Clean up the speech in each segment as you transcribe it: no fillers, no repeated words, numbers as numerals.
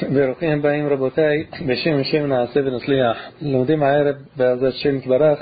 ברוכים הבאים רבותיי, בשם השם נעשה ונצליח. לומדים הערב בעזרת השם יתברך.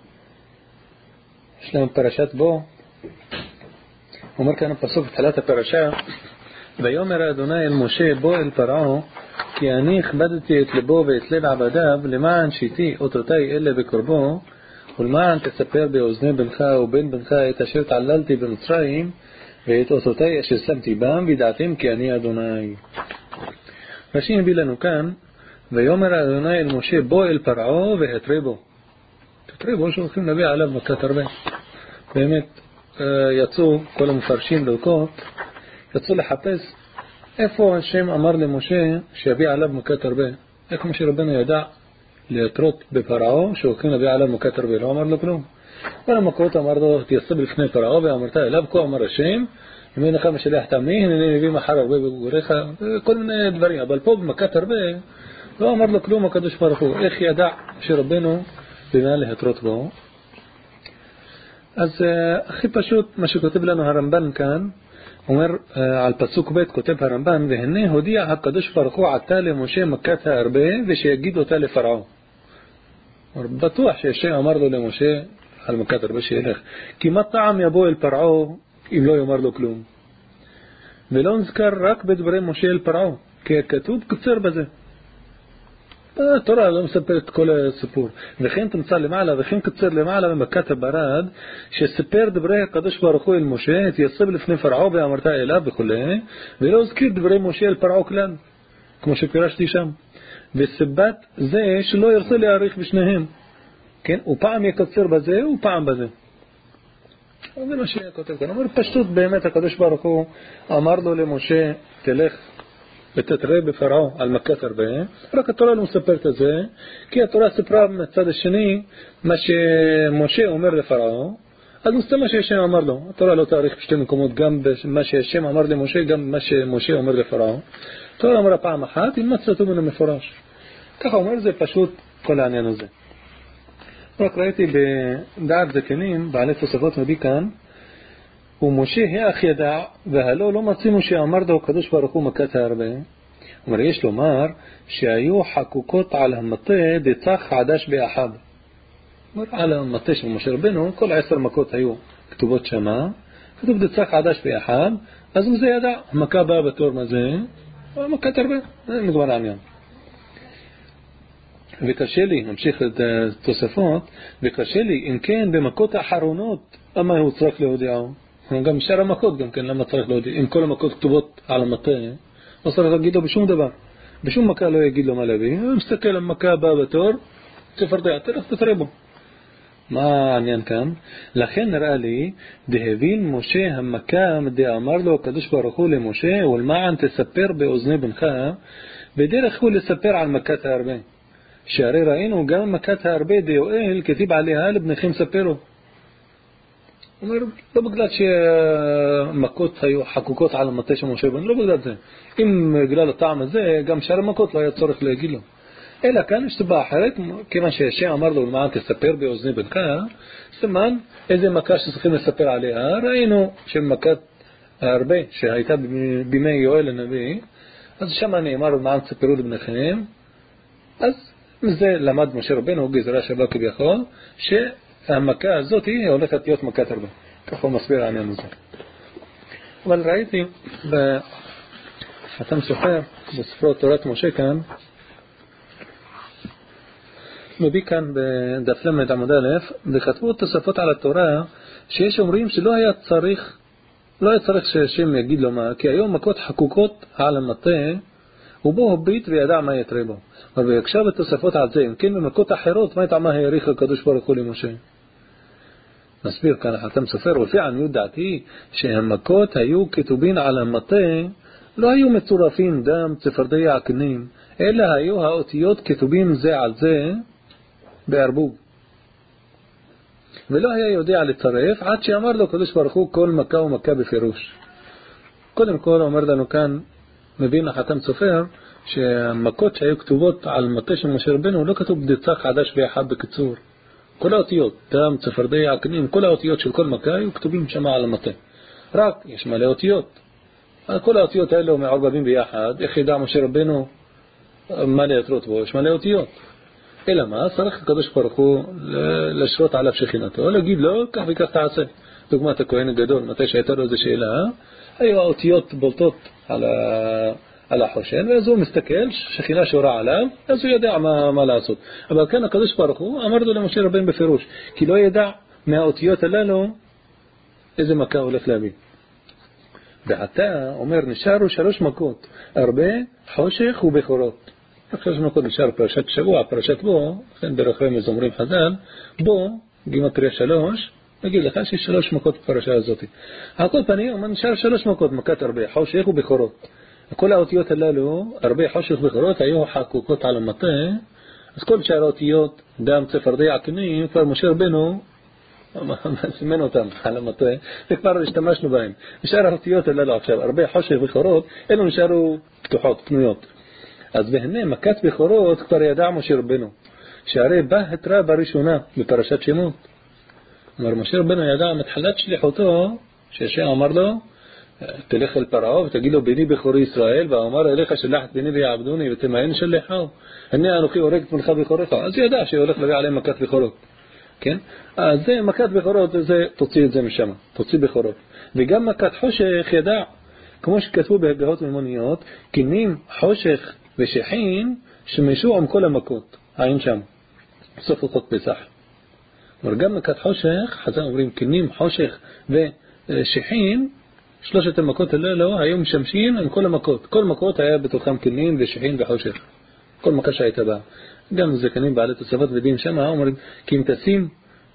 יש לנו פרשת בו. אומר כאן הפסוק בתחילת הפרשה, ויאמר אדוני אל משה בוא אל פרעה, כי אני הכבדתי את לבו ואת לב עבדיו למען שיתי אותותי אלה בקרבו, ולמען תספר באוזני בנך ובן בנך את אשר תעללתי במצרים, ואת אותותי אשר שמתי בם, וידעתם כי אני אדוני. רש"י מביא לנו כאן, ויאמר אדוני אל משה בוא אל פרעה והתרה בו. תתרה בו שהולכים להביא עליו מכת הרבה. באמת יצאו כל המפרשים דרכות, יצאו לחפש איפה השם אמר למשה שיביא עליו מכת הרבה. איך משה רבנו ידע להתרות בפרעה שהולכים להביא עליו מכת הרבה? לא אמר לו כלום. כל המכות אמר לו תייצב לפני פרעה ואמרת אליו כה אמר השם, אם אינך משלח תמי, הנני מביא מחר הרבה בגוריך, כל מיני דברים. אבל פה במכת הרבה לא אמר לו כלום הקדוש ברוך הוא. איך ידע שרבנו במה להתרות בו? אז הכי פשוט מה שכותב לנו הרמב"ן כאן, אומר על פסוק ב' כותב הרמב"ן, והנה הודיע הקדוש ברוך הוא עתה למשה מכת הרבה ושיגיד אותה לפרעה. בטוח שהשם אמר לו למשה על מכת הרבה שילך, כי מה טעם יבוא אל פרעה אם לא יאמר לו כלום? ולא נזכר רק בדברי משה אל פרעה, כי כתוב קצר בזה. התורה לא מספר את כל הסיפור. וכן תמצא למעלה, וכן קצר למעלה במכת הברד, שסיפר דברי הקדוש ברוך הוא אל משה, התייצב לפני פרעה ואמרת אליו וכו', ולא הזכיר דברי משה אל פרעה כלל, כמו שפירשתי שם. וסיבת זה שלא ירצה להאריך בשניהם. כן? ופעם יקצר בזה ופעם בזה. זה מה שכותב כאן. אומר פשוט באמת הקדוש ברוך הוא אמר לו למשה תלך ותתרה בפרעה על מכת הרבה. רק התורה לא מספרת את זה, כי התורה סיפרה מצד השני מה שמשה אומר לפרעה, אז מסתמה שהשם אמר לו. התורה לא תאריך בשתי מקומות, גם מה שהשם אמר למשה, גם מה שמשה אומר לפרעה. התורה אמרה פעם אחת, אם מצאתו מן המפורש. ככה אומר, זה פשוט כל העניין הזה. רק ראיתי בדעת זקנים, בעלי תוספות מביא כאן, ומשה האח ידע, והלא לא מצינו שאמר לו הקדוש ברוך הוא מכת הרבה. אומר, יש לומר שהיו חקוקות על המטה דצח חדש באחד. אומר, על המטה של משה רבנו, כל 10 מכות היו כתובות שמה, כתוב דצח חדש באחד, אז מזה ידע, המכה באה בתור מה זה? מכת הרבה, זה נגמר העניין. וקשה לי, נמשיך את התוספות, וקשה לי, אם כן במכות האחרונות, למה הוא צריך להודיעו? גם שאר המכות גם כן, למה צריך להודיע? אם כל המכות כתובות על המטה, לא צריך להגיד לו בשום דבר. בשום מכה לא יגיד לו מה להביא. הוא מסתכל על המכה הבאה בתור, צפרדע, תלך תתרה בו. מה העניין כאן? לכן נראה לי, דהבין משה המכה, דאמר לו הקדוש ברוך הוא למשה, ולמען תספר באוזני בנך, בדרך הוא לספר על מכת הרבה. שהרי ראינו גם מכת הרבה דיואל, כתיב עליה לבניכם ספרו. אומר, לא בגלל שמכות היו חקוקות על המטה של משה רבנו, לא בגלל זה. אם בגלל הטעם הזה, גם שאר המכות לא היה צורך להגיד לו. אלא כאן יש סיבה אחרת, כיוון שהשם אמר לו למען תספר באוזני בנך, סימן איזה מכה שצריכים לספר עליה. ראינו שמכת הרבה שהייתה בימי יואל הנביא, אז שם נאמר למען תספרו לבניכם, אז מזה למד משה רבנו גזרה שווה כביכול, שהמכה הזאת היא הולכת להיות מכת הרבה. ככה הוא מסביר העניין הזה. אבל ראיתי בחתם סופר בספרו תורת משה כאן, מביא כאן בדף למד עמוד א', וכתבו תוספות על התורה שיש אומרים שלא היה צריך שהשם יגיד לו מה, כי היום מכות חקוקות על המטה, ובו הביט וידע מה יתרה בו. אבל ויקשב התוספות על זה, אם כן במכות אחרות, מה טעמה העריך הקדוש ברוך הוא למשה? נסביר כאן החתם סופר, ולפי עניות דעתי, שהמכות היו כתובין על המטה, לא היו מצורפים דם, צפרדע, קנים, אלא היו האותיות כתובים זה על זה בערבוב. ולא היה יודע לצרף, עד שאמר לו הקדוש ברוך הוא כל מכה ומכה בפירוש. קודם כל אומר לנו כאן, מבין החתם סופר, שהמכות שהיו כתובות על מטה של משה רבנו לא כתוב דצח חדש באחד בקיצור. כל האותיות, דם, צפרדע, קנים, כל האותיות של כל מכה היו כתובים שם על המטה. רק יש מלא אותיות. כל האותיות האלה מעורבבים ביחד. איך ידע משה רבנו מלא רוטבו, יש מלא אותיות. אלא מה? צריך הקדוש ברוך הוא לשרות עליו שכינתו, להגיד לו, כך וכך תעשה. דוגמת הכהן הגדול, מתי שהייתה לו איזו שאלה, היו האותיות בולטות על החושן, ואז הוא מסתכל, שכינה שורה עליו, אז הוא יודע מה לעשות. אבל כאן הקדוש ברוך הוא אמר לו למשה רבנו בפירוש, כי לא ידע מהאותיות הללו איזה מכה הולך להביא. ועתה אומר, נשארו 3 מכות, הרבה, חושך ובכורות. 3 מכות נשאר פרשת שבוע, פרשת בו, לכן ברחבי מזומרים חז"ל, בו, גימטריה 3, נגיד לך שיש 3 מכות בפרשה הזאת. על כל פנים, אומר, נשאר 3 מכות, מכת הרבה, חושך ובכורות. כל האותיות הללו, הרבה, חושך ובכורות, היו חקוקות על המטה, אז כל שאר האותיות, דם, צפרדע, קנים, כבר משה רבנו, סימן אותם על המטה, וכבר השתמשנו בהם. נשאר האותיות הללו עכשיו, הרבה, חושך ובכורות, אלו נשארו פתוחות, פנויות. אז בהנה מכת בכורות כבר ידע משה רבנו, שהרי בה התראה בראשונה בפרשת שמות. אומר משה רבנו ידע מתחילת שליחותו, שהשם אמר לו, תלך אל פרעה ותגיד לו בני בכורי ישראל, ואמר אליך שלחת בני ויעבדוני ותמאן שלחו, הנה אנוכי הורג את בנך בכורך. אז ידע שהולך להביא עליהם מכת בכורות. כן? אז זה מכת בכורות, זה, תוציא את זה משם, תוציא בכורות. וגם מכת חושך ידע, כמו שכתבו בהגהות מימוניות, כנים, חושך ושחין שמשו עם כל המכות, עין שם, בסוף הלכות פסח. גם מכת חושך, חז"ל אומרים כנים, חושך ושחין, 3 המכות הללו היו משמשים עם כל המכות. כל מכות היה בתוכם כנים ושחין וחושך. כל מכה שהייתה בה. גם זקנים בעלי תוספות ודין שם, אומרים, כי אם תשים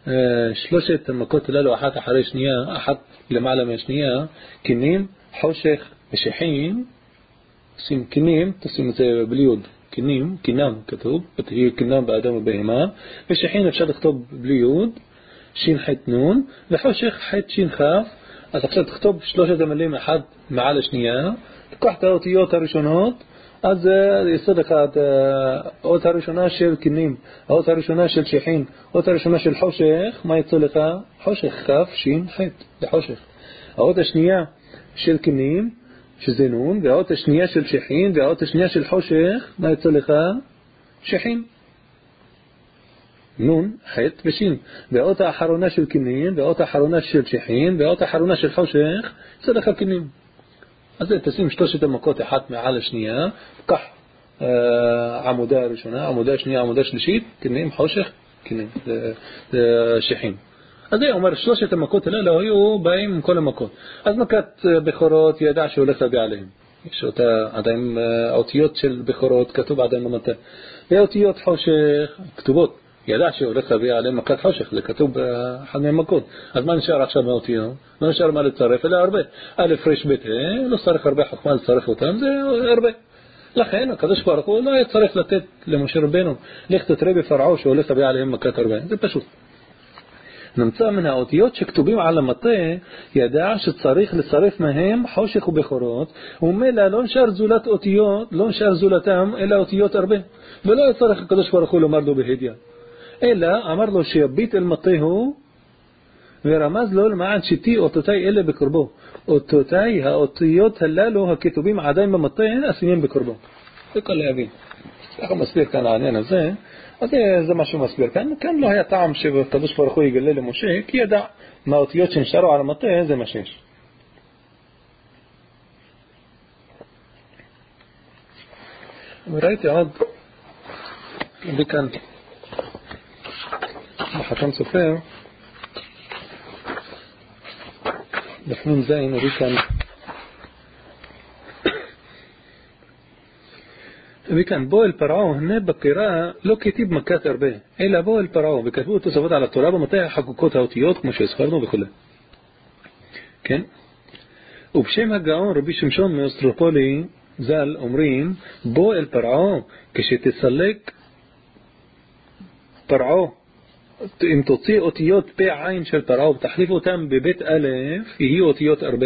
3 המכות הללו אחת אחרי שנייה, אחת למעלה מהשנייה, כנים, חושך ושחין, תשים כנים, תשים את זה בלי יוד, כנים, כנם כתוב, תהיה כנם באדם ובהמה, ושחין אפשר לכתוב בלי יוד, שין חית נון, וחושך חית שין חף. אז עכשיו תכתוב 3 המילים אחד מעל השנייה, תקח את האותיות הראשונות, אז יסוד אחד, האות הראשונה של כנים, האות הראשונה של שחין, האות הראשונה של חושך, מה יצא לך? חושך, כף, שין, חית, לחושך. האות השנייה של כנים, שזה נון, והאות השנייה של שחין, והאות השנייה של חושך, מה יצא לך? שחין. נון, חית ושין. והאות האחרונה של כנים, והאות האחרונה של שחין, והאות האחרונה של חושך, יצא לך כנים. אז תשים 3 המכות אחת מעל השנייה, כך עמודה הראשונה, עמודה השנייה, עמודה שלישית, כנים, חושך, כנים, שחין. אז זה אומר 3 המכות האלה היו באים עם כל המכות. אז מכת בכורות ידע שהולך להביא עליהם. יש אותה עדיין האותיות של בכורות כתוב עדיין במטה. והאותיות חושך כתובות. ידע שהולך להביא עליהם מכת חושך, זה כתוב באחד מהמכות. אז מה נשאר עכשיו מהאותיות? לא נשאר מה לצרף, אלא הרבה. א' ר' ב' לא צריך הרבה חוכמה לצרף אותם, זה הרבה. לכן הקדוש ברוך הוא לא היה צריך לתת למשה רבנו, לך תתראה בפרעה שהולך להביא עליהם מכת הרבה. זה פשוט. נמצא מן האותיות שכתובים על המטה, ידע שצריך לצרף מהם חושך ובכורות, ומילא לא נשאר זולת אותיות, לא נשאר זולתם, אלא אותיות הרבה. ולא יצטרך הקדוש ברוך הוא לומר לו בהדיה. אלא אמר לו שיביט אל מטהו, ורמז לו למען שתי אותותי אלה בקרבו. אותותי, האותיות הללו הכתובים עדיין במטה, עשינים בקרבו. זה כל להבין. ככה מסביר כאן העניין הזה. אז זה מה שהוא מסביר כאן. כאן לא היה טעם שהקדוש ברוך הוא יגלה למשה, כי ידע מה האותיות שנשארו על המטה, זה מה שיש. וראיתי עוד, וכאן, בחתם סופר, בפנים זין, וכאן, וכאן בוא אל פרעה, הנה בקרא לא כתיב מכת הרבה, אלא בוא אל פרעה, וכתבו תוספות על התורה במטה החקוקות האותיות, כמו שהזכרנו וכו'. כן? ובשם הגאון רבי שמשון מאוסטרופולי ז"ל אומרים, בוא אל פרעה, כשתסלק פרעה, אם תוציא אותיות פה עין של פרעה ותחליף אותם בבית א', יהיו אותיות הרבה.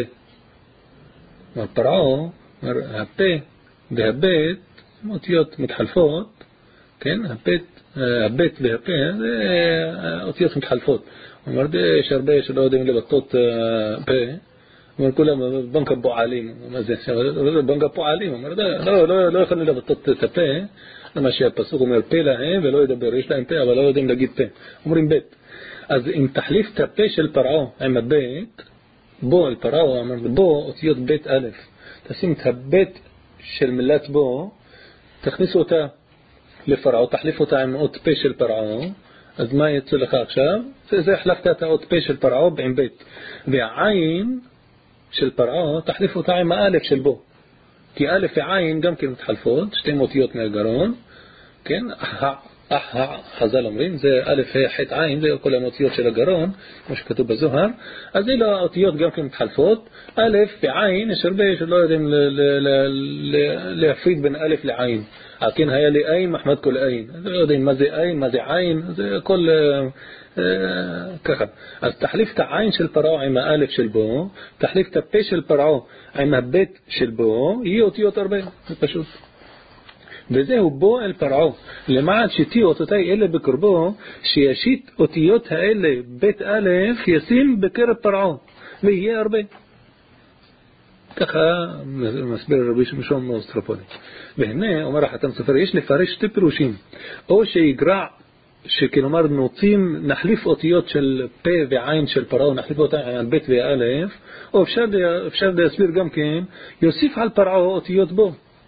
פרעה, הפה והבית, אותיות מתחלפות, כן? הבית והפה, זה אותיות מתחלפות. זאת אומרת, יש הרבה שלא יודעים לבטאות פה, من كلهم بنك أبو عليم ما زين بنك أبو عليم לא יכולים לבטות את הפה למה שהפסוק אומר פה להם ולא ידבר יש להם פה אבל לא יודעים להגיד פה אומרים בית אז אם תחליף את הפה של פרעה עם הבית בו אל פרעה אמר בו אותיות בית א' תשים את הבית של מילת בו תכניסו אותה לפרעה תחליף אותה עם אות פה של פרעה אז מה יצא לך עכשיו? זה החלפת את האות פה של פרעה עם בית והעין של פרעה תחליף אותה עם האלף של בו כי א' ועין גם כן מתחלפות שתי אותיות מהגרון כן חז"ל אומרים זה א' ח' עין זה כל האותיות של הגרון כמו שכתוב בזוהר אז אלה האותיות גם כן מתחלפות א' ועין יש הרבה שלא יודעים להפריד בין א' לעין כן היה לי עין מחמד כל עין לא יודעים מה זה עין מה זה עין זה הכל ככה אז תחליף את העין של פרעה עם האלף של בו תחליף את הפה של פרעה עם הבית של בו יהיה אותיות הרבה זה פשוט וזהו בו אל פרעה למען שתהיו אותותי אלה בקרבו שישית אותיות האלה בית א' ישים בקרב פרעה ויהיה הרבה ככה מסביר רבי שמשון מאוסטרופולי והנה אומר החתם סופר יש לפרש שתי פירושים או שיגרע שכלומר נוצים נחליף אותיות של פה ועין של פרעה נחליף אותה עם בית ואלף או אפשר להסביר גם כן יוסיף על פרעה אותיות בו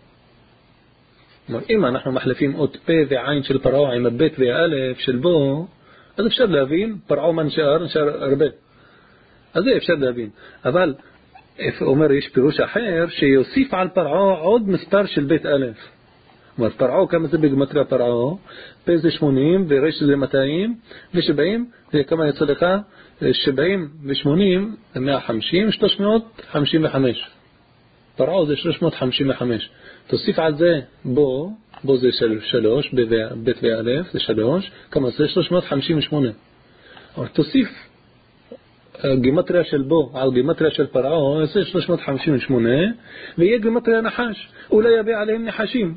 אם אנחנו מחליפים אות פה ועין של פרעה עם הבית והאלף של בו אז אפשר להבין פרעה מה נשאר הרבה אז זה אפשר להבין אבל אומר יש פירוש אחר שיוסיף על פרעה עוד מספר של בית אלף אומר פרעה כמה זה בגמטריה פרעה פה זה 80 ורש זה 200 ושבעים זה כמה יצא לך 70 ו80 זה 150 355 פרעה זה 355 תוסיף על זה בו זה 3 בית ואלף זה 3 כמה זה 358 אבל תוסיף גימטריה של בו על גימטריה של פרעה זה 358 ויהיה גימטריה נחש אולי יביא עליהם נחשים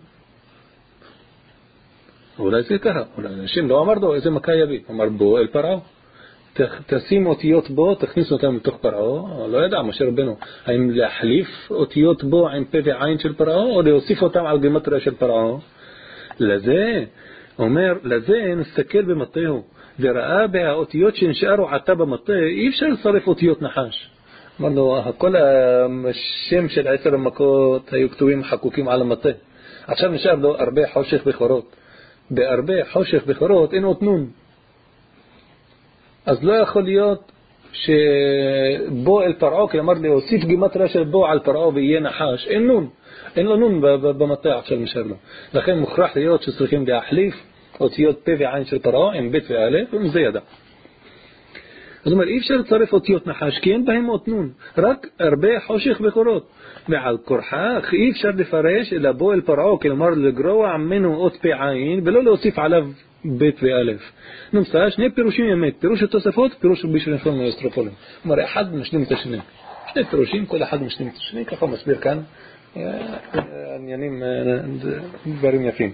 אולי זה ככה אולי אנשים לא אמר לו איזה מכה יביא אמר בו אל פרעה תשים אותיות בו תכניס אותם לתוך פרעה לא ידע משה רבנו האם להחליף אותיות בו עם פה ועין של פרעה או להוסיף אותם על גימטריה של פרעה לזה אומר לזה נסתכל במטהו וראה באותיות שנשארו עתה במטה אי אפשר לצרף אותיות נחש אמר לו כל השם של 10 המכות היו כתובים חקוקים על המטה עכשיו נשאר לו הרבה חושך בכורות בהרבה חושך בכורות אין אות נון אז לא יכול להיות שבו אל פרעה כלומר להוסיף גימטריה של בו על פרעה ויהיה נחש אין נון אין לו נון במטה עכשיו נשאר לו לכן מוכרח להיות שצריכים להחליף אותיות פה ועין של פרעה עם בית ואלף וזה ידע זאת אומרת אי אפשר לצרף אותיות נחש כי אין בהם אות נון רק הרבה חושך בכורות ועל כורחך אי אפשר לפרש אלא בו אל פרעה כלומר לגרוע ממנו אות פה עין ולא להוסיף עליו בית ואלף נמצא שני פירושים אמת פירוש התוספות פירוש רבי שמשון מאוסטרופולי כלומר אחד משלים את השני שני פירושים כל אחד משלים את השני ככה מסביר כאן עניינים דברים יפים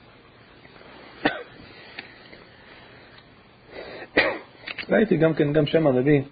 ראיתי גם כן גם שם הנביא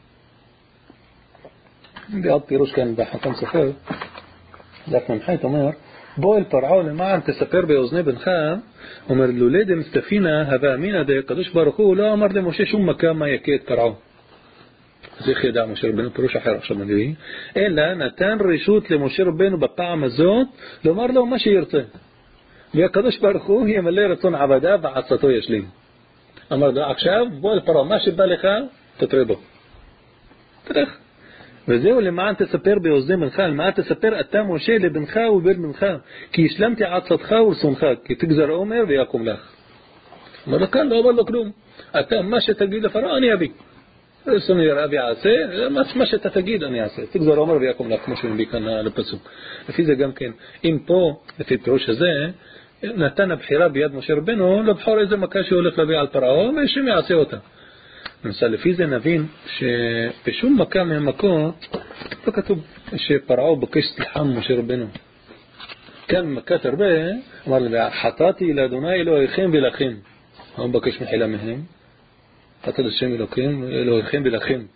בעוד פירוש כאן בחתם סופר דף ממחית אומר בוא אל פרעה למען תספר באוזני בנך אומר לולא דמסתפינה הווה אמינא דקדוש ברוך הוא לא אמר למשה שום מכה מה יכה את פרעה זה ידע משה רבנו פירוש אחר עכשיו הנביא אלא נתן רשות למשה רבנו בפעם הזאת לומר לו מה שירצה והקדוש ברוך הוא ימלא רצון עבדיו ועצתו ישלים אמר לו עכשיו בוא אל פרעה מה שבא לך תתראה בו תלך וזהו למען תספר באוזני בנך למען תספר אתה משה לבנך ובן בנך כי השלמתי עצתך ורצונך כי תגזר עומר ויקום לך אמר לו כאן לא אמר לו כלום אתה מה שתגיד לפרעה אני אביא רצוני יראה ויעשה מה שאתה תגיד אני אעשה תגזר עומר ויקום לך כמו שנביא כאן לפסוק לפי זה גם כן אם פה לפי פירוש הזה נתן הבחירה ביד משה רבנו לבחור איזה מכה שהוא הולך להביא על פרעה ושם יעשה אותה למשל לפי זה נבין שבשום מכה מהמכות לא כתוב שפרעה בקש סליחה משה רבנו כאן מכת הרבה אמר לה חטאתי לאדוני אלוהיכם ולכם הוא בקש מחילה מהם חטא לשם אלוהיכם ולכם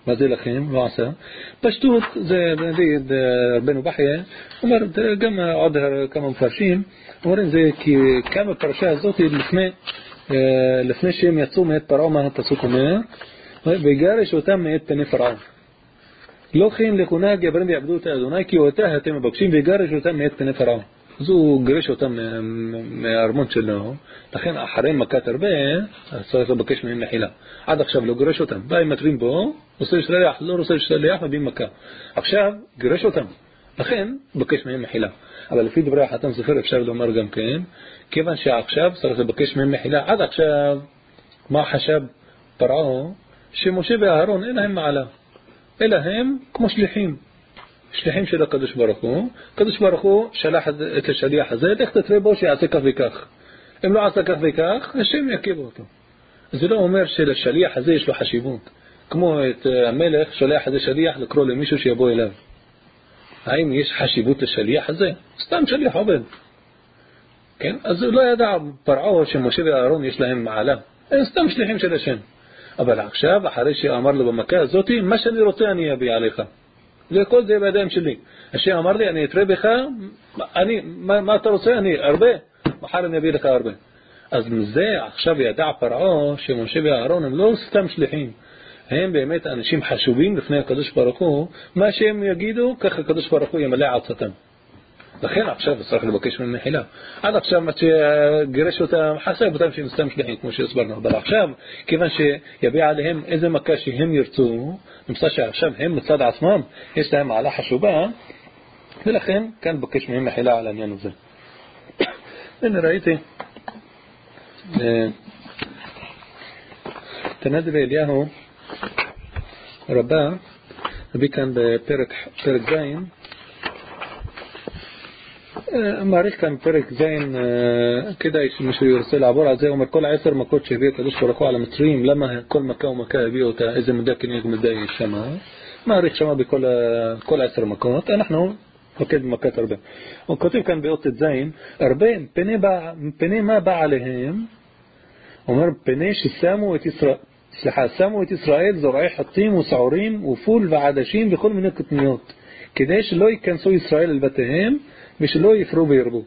מה זה לכם? לא עשה. פשטות זה רבנו בחיה, אומר גם עוד כמה מפרשים, אומרים זה כי כמה פרשה הזאת לפני שהם יצאו מאת פרעה, מה הפסוק אומר? ויגרש אותם מאת פני פרעה. לא כן לכונה גברים ויעבדו את אדוני כי אותה אתם מבקשים ויגרש אותם מאת פני פרעה. אז הוא גרש אותם מהארמון שלו, לכן אחרי מכת הרבה צריך לבקש מהם מחילה. עד עכשיו לא גרש אותם, באים מטרים בו, רוצה לשלח, לא רוצה לשלח, מביאים מכה. עכשיו גרש אותם, לכן בקש מהם מחילה. אבל לפי דברי החתם סופר אפשר לומר גם כן, כיוון שעכשיו צריך לבקש מהם מחילה. עד עכשיו מה חשב פרעה? שמשה ואהרון אין להם מעלה, אלא הם כמו שליחים של הקדוש ברוך הוא. הקדוש ברוך הוא שלח את השליח הזה, לך תתראה בו שיעשה כך וכך. אם לא עשה כך וכך, השם יקיב אותו. זה לא אומר שלשליח הזה יש לו חשיבות. כמו את המלך שולח איזה שליח לקרוא למישהו שיבוא אליו. האם יש חשיבות לשליח הזה? סתם שליח עובד. כן? אז לא ידע פרעה שמשה ואהרון יש להם מעלה. הם סתם שליחים של השם. אבל עכשיו, אחרי שאמר לו במכה הזאת, מה שאני רוצה אני אביא עליך. וכל זה בידיים שלי. השם אמר לי, אני אתראה בך, מה אתה רוצה? אני הרבה. מחר אני אביא לך הרבה. אז מזה עכשיו ידע פרעה שמשה ואהרון הם לא סתם שליחים. הם באמת אנשים חשובים לפני הקדוש ברוך הוא. מה שהם יגידו, ככה הקדוש ברוך הוא ימלא עצתם. לכן עכשיו צריך לבקש מהם מחילה. עד עכשיו מה שגירש אותם, חשב אותם שהם סתם שליחים כמו שהסברנו. אבל עכשיו, כיוון שיביע עליהם איזה מכה שהם ירצו, נמצא שעכשיו הם מצד עצמם, יש להם מעלה חשובה, ולכן כאן בקש מהם מחילה על העניין הזה. הנה ראיתי, תנא דבי אליהו רבה, רבי כאן בפרק זין, מעריך כאן פרק זין, כדאי שמישהו ירצה לעבור על זה, אומר כל 10 מכות שהביא הקדוש ברוך הוא על המצרים, למה כל מכה ומכה הביא אותה, איזה מידה כנגד מידה יש שמה, מעריך שמה בכל 10 מכות, אנחנו נוקד במכת הרבה. הוא כותב כאן באות את זין, הרבה פני מה בא עליהם, אומר פני ששמו את ישראל זורעי חטים וסעורים ופול ועדשים וכל מיני קטניות, כדי שלא ייכנסו ישראל אל בתיהם ושלא יפרו וירבו.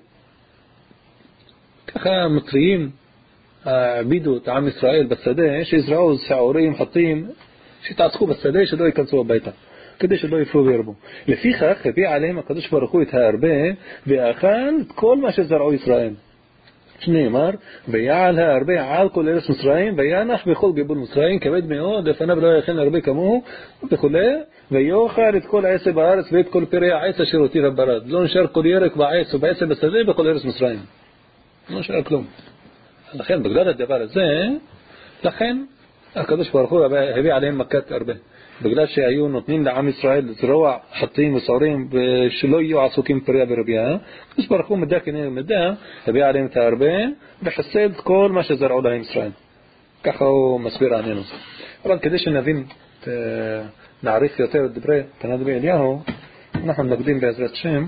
ככה המצרים העבידו את עם ישראל בשדה, שיזרעו שעורים, חטים, שתעסקו בשדה שלא ייכנסו הביתה, כדי שלא יפרו וירבו. לפיכך הביא עליהם הקדוש ברוך הוא את הרבה ואכל את כל מה שזרעו ישראל. שנאמר, ויעל הרבה על כל ארץ מצרים וינח בכל גבול מצרים כבד מאוד לפניו לא יכן הרבה כמוהו וכולי, ויאכל את כל העץ בארץ ואת כל פרי העץ אשר הותיר הברד. לא נשאר כל ירק בעץ ובעץ בשדה בכל ארץ מצרים, לא נשאר כלום. לכן בגלל הדבר הזה, לכן הקדוש ברוך הוא הביא עליהם מכת הרבה, בגלל שהיו נותנים לעם ישראל לזרוע חטאים וסעורים ושלא יהיו עסוקים פריה ורבייה. הקדוש ברוך הוא מדע כנגד מדע הביא עליהם את הרבה וחסד כל מה שזרעו להם ישראל. ככה הוא מסביר העניין הזה. אבל כדי שנבין, נעריך יותר את דברי תנא דבי אליהו, אנחנו נקדים בעזרת שם.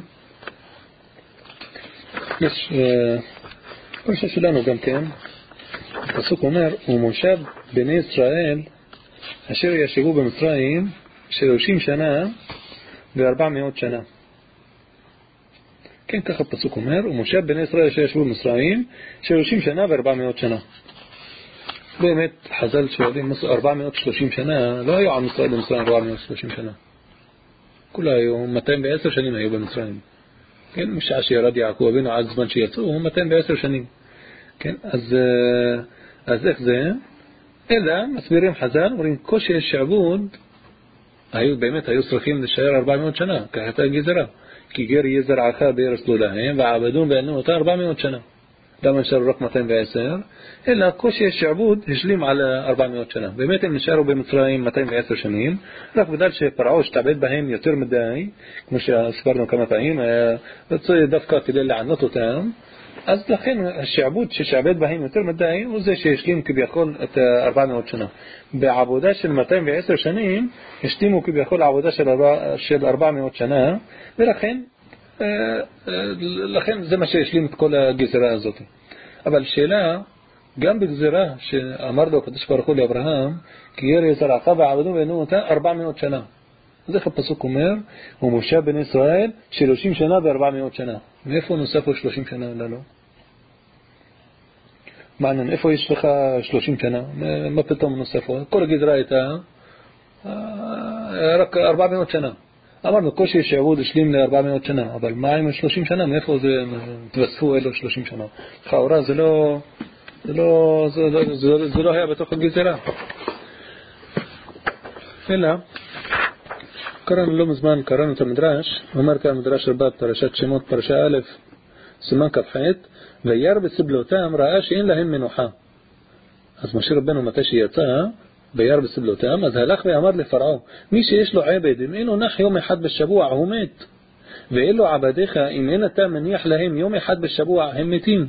יש פרשה שלנו גם כן, הפסוק אומר, ומושב בני ישראל אשר ישבו במצרים 30 שנה ו400 שנה. כן, ככה הפסוק אומר, ומושב בני ישראל אשר ישבו במצרים 30 שנה ו400 שנה. באמת חז"ל שואלים 430 שנה, לא היו עם ישראל במצרים 430 שנה. כולה היו 210 שנים היו במצרים. כן, משעה שירד יעקב אבינו עד זמן שיצאו 210 שנים. כן, אז איך זה? אלא מסבירים חז"ל, אומרים קושי השעבוד באמת היו צריכים להישאר 400 שנה, כהתה גזרה, כי גר יהיה זרעך בארץ לא להם ועבדון בענו אותה 400 שנה. למה נשארו רק 210? אלא קושי השעבוד השלים על 400 שנה. באמת הם נשארו במצרים 210 שנים, רק בגלל שפרעה השתעבד בהם יותר מדי, כמו שהסברנו כמה פעמים, רצו דווקא כדי לענות אותם, אז לכן השעבוד ששעבד בהם יותר מדי הוא זה שהשלים כביכול את 400 שנה. בעבודה של 210 שנים השלימו כביכול העבודה של 400 שנה, ולכן זה מה שהשלים את כל הגזרה הזאת. אבל שאלה, גם בגזירה שאמר לו הקדוש ברוך הוא לאברהם, כי ירא זרעך ועבדו ועינו אותה 400 שנה. אז איך הפסוק אומר, ומשה בן ישראל 30 שנה ו400 שנה. מאיפה נוסף לו 30 שנה לנו? מעניין, איפה יש לך 30 שנה? מה פתאום נוסף לו? כל הגזירה הייתה רק 400 שנה. אמרנו, קושי שעבוד השלים ל400 שנה, אבל מה עם 30 שנה? מאיפה זה תווספו אלו 30 שנה? לכאורה זה לא היה בתוך הגזירה. אלא, קראנו לא מזמן, קראנו את המדרש, אמרתי המדרש רבה פרשת שמות פרשה א', סימן כ"ח, וירא בסבלותם ראה שאין להם מנוחה. אז משה רבנו מתי שיצא, וירא בסבלותם, אז הלך ואמר לפרעה, מי שיש לו עבד, אם אינו נח יום אחד בשבוע, הוא מת. ואלו עבדיך, אם אין אתה מניח להם יום אחד בשבוע, הם מתים.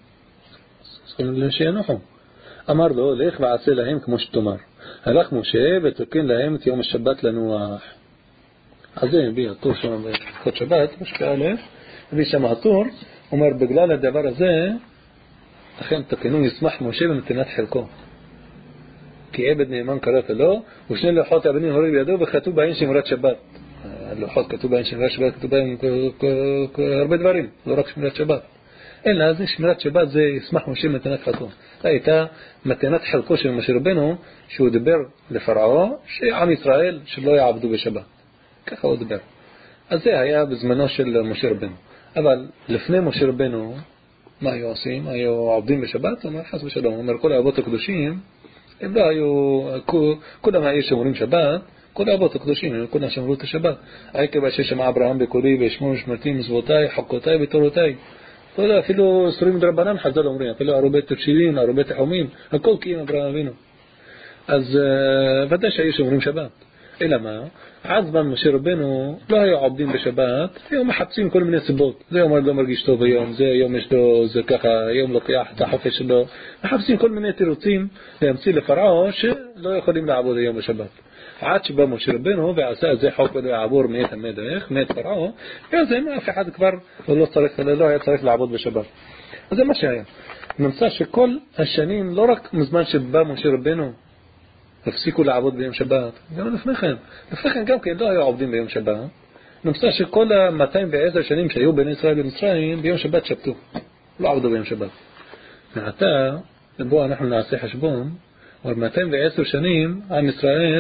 שינוחו. אמר לו, לך ועשה להם כמו שתאמר. הלך משה ותוקן להם את יום השבת לנוח. אז זה הביא הטור שם בחוד שבת, משקע א', הביא שם הטור, אומר, בגלל הדבר הזה, לכן תקנו ישמח משה במתנת חלקו. כי עבד נאמן קראת לו, ושני לוחות אבנים הוריד בידו, וכתוב בהן שמרת שבת. הלוחות כתוב בהן שמרת שבת, כתוב בהן הרבה דברים, לא רק שמרת שבת. אלא זה שמירת שבת זה ישמח משה מתנת חלקו. זה הייתה מתנת חלקו של משה רבנו, שהוא דיבר לפרעה, שעם ישראל שלא יעבדו בשבת. ככה הוא דיבר. אז זה היה בזמנו של משה רבנו. אבל לפני משה רבנו, מה היו עושים? היו עובדים בשבת? הוא אומר, חס ושלום. הוא אומר, כל האבות הקדושים, הם לא היו, כולם היו שומרים שבת, כל האבות הקדושים, הם כולם שמרו את השבת. עקב אשר שמע אברהם בקולי, וישמעו משמרתי מצוותיי, חוקותיי ותורותיי. אפילו סורים דרבנן חז"ל אומרים, אפילו ערובי תבשילים, ערובי תחומים, הכל קיים אברהם אבינו. אז ודאי שהיו שומרים שבת. אלא מה? עד זמן משה רבנו לא היו עובדים בשבת, היו מחפשים כל מיני סיבות. זה יום לא מרגיש טוב היום, זה יום יש לו, זה ככה, יום לוקח את החופש שלו. מחפשים כל מיני תירוצים להמציא לפרעה שלא יכולים לעבוד היום בשבת. עד שבא משה רבנו ועשה את זה חוק ולא יעבור מאת המלך, מאת פרעה, ואז אף אחד כבר לא היה צריך לעבוד בשבת. אז זה מה שהיה. נמצא שכל השנים, לא רק מזמן שבא משה רבנו, הפסיקו לעבוד ביום שבת, גם לפני כן גם כן לא היו עובדים ביום שבת. נמצא שכל ה-210 שנים שהיו בין ישראל במצרים, ביום שבת שבתו, לא עבדו ביום שבת. ועתה, בואו אנחנו נעשה חשבון, אבל 210 שנים עם ישראל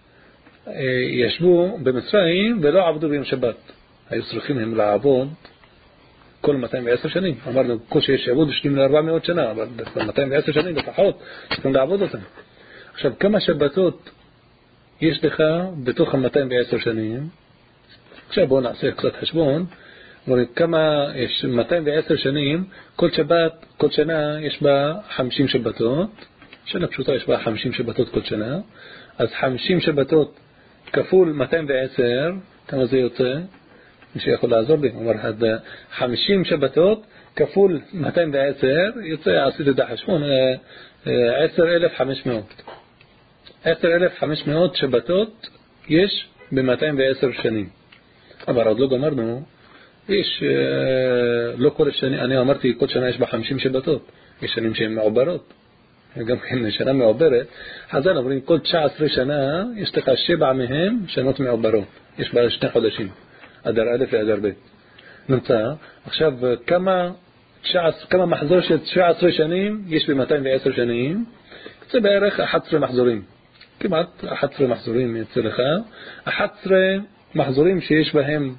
ישבו במצרים ולא עבדו ביום שבת. היו צריכים הם לעבוד כל 210 שנים. אמרנו, כל שיש יעבוד שנים ל400 שנה, אבל 210 שנים לפחות צריכים לעבוד אותם. עכשיו, כמה שבתות יש לך בתוך ה-210 שנים? עכשיו בואו נעשה קצת חשבון. כמה יש 210 שנים, כל שבת, כל שנה יש בה 50 שבתות. שנה פשוטה יש בה 50 שבתות כל שנה. אז 50 שבתות כפול 210, כמה זה יוצא? מי שיכול לעזור לי, אומר, 50 שבתות כפול 210, יוצא, עשיתי את החשבון, 10,500. 10,500 שבתות יש ב-210 שנים. אבל עוד לא גמרנו, יש, לא כל השנים, אני אמרתי כל שנה יש בה 50 שבתות, יש שנים שהן מעוברות. גם כן שנה מעוברת, חז"ל אומרים כל 19 שנה יש לך 7 מהם שנות מעוברות, יש בה 2 חודשים, אדר א' ואדר ב'. נמצא, עכשיו כמה מחזור של 19 שנים יש ב-210 שנים? זה בערך 11 מחזורים, כמעט 11 מחזורים יצא לך, 11 מחזורים שיש בהם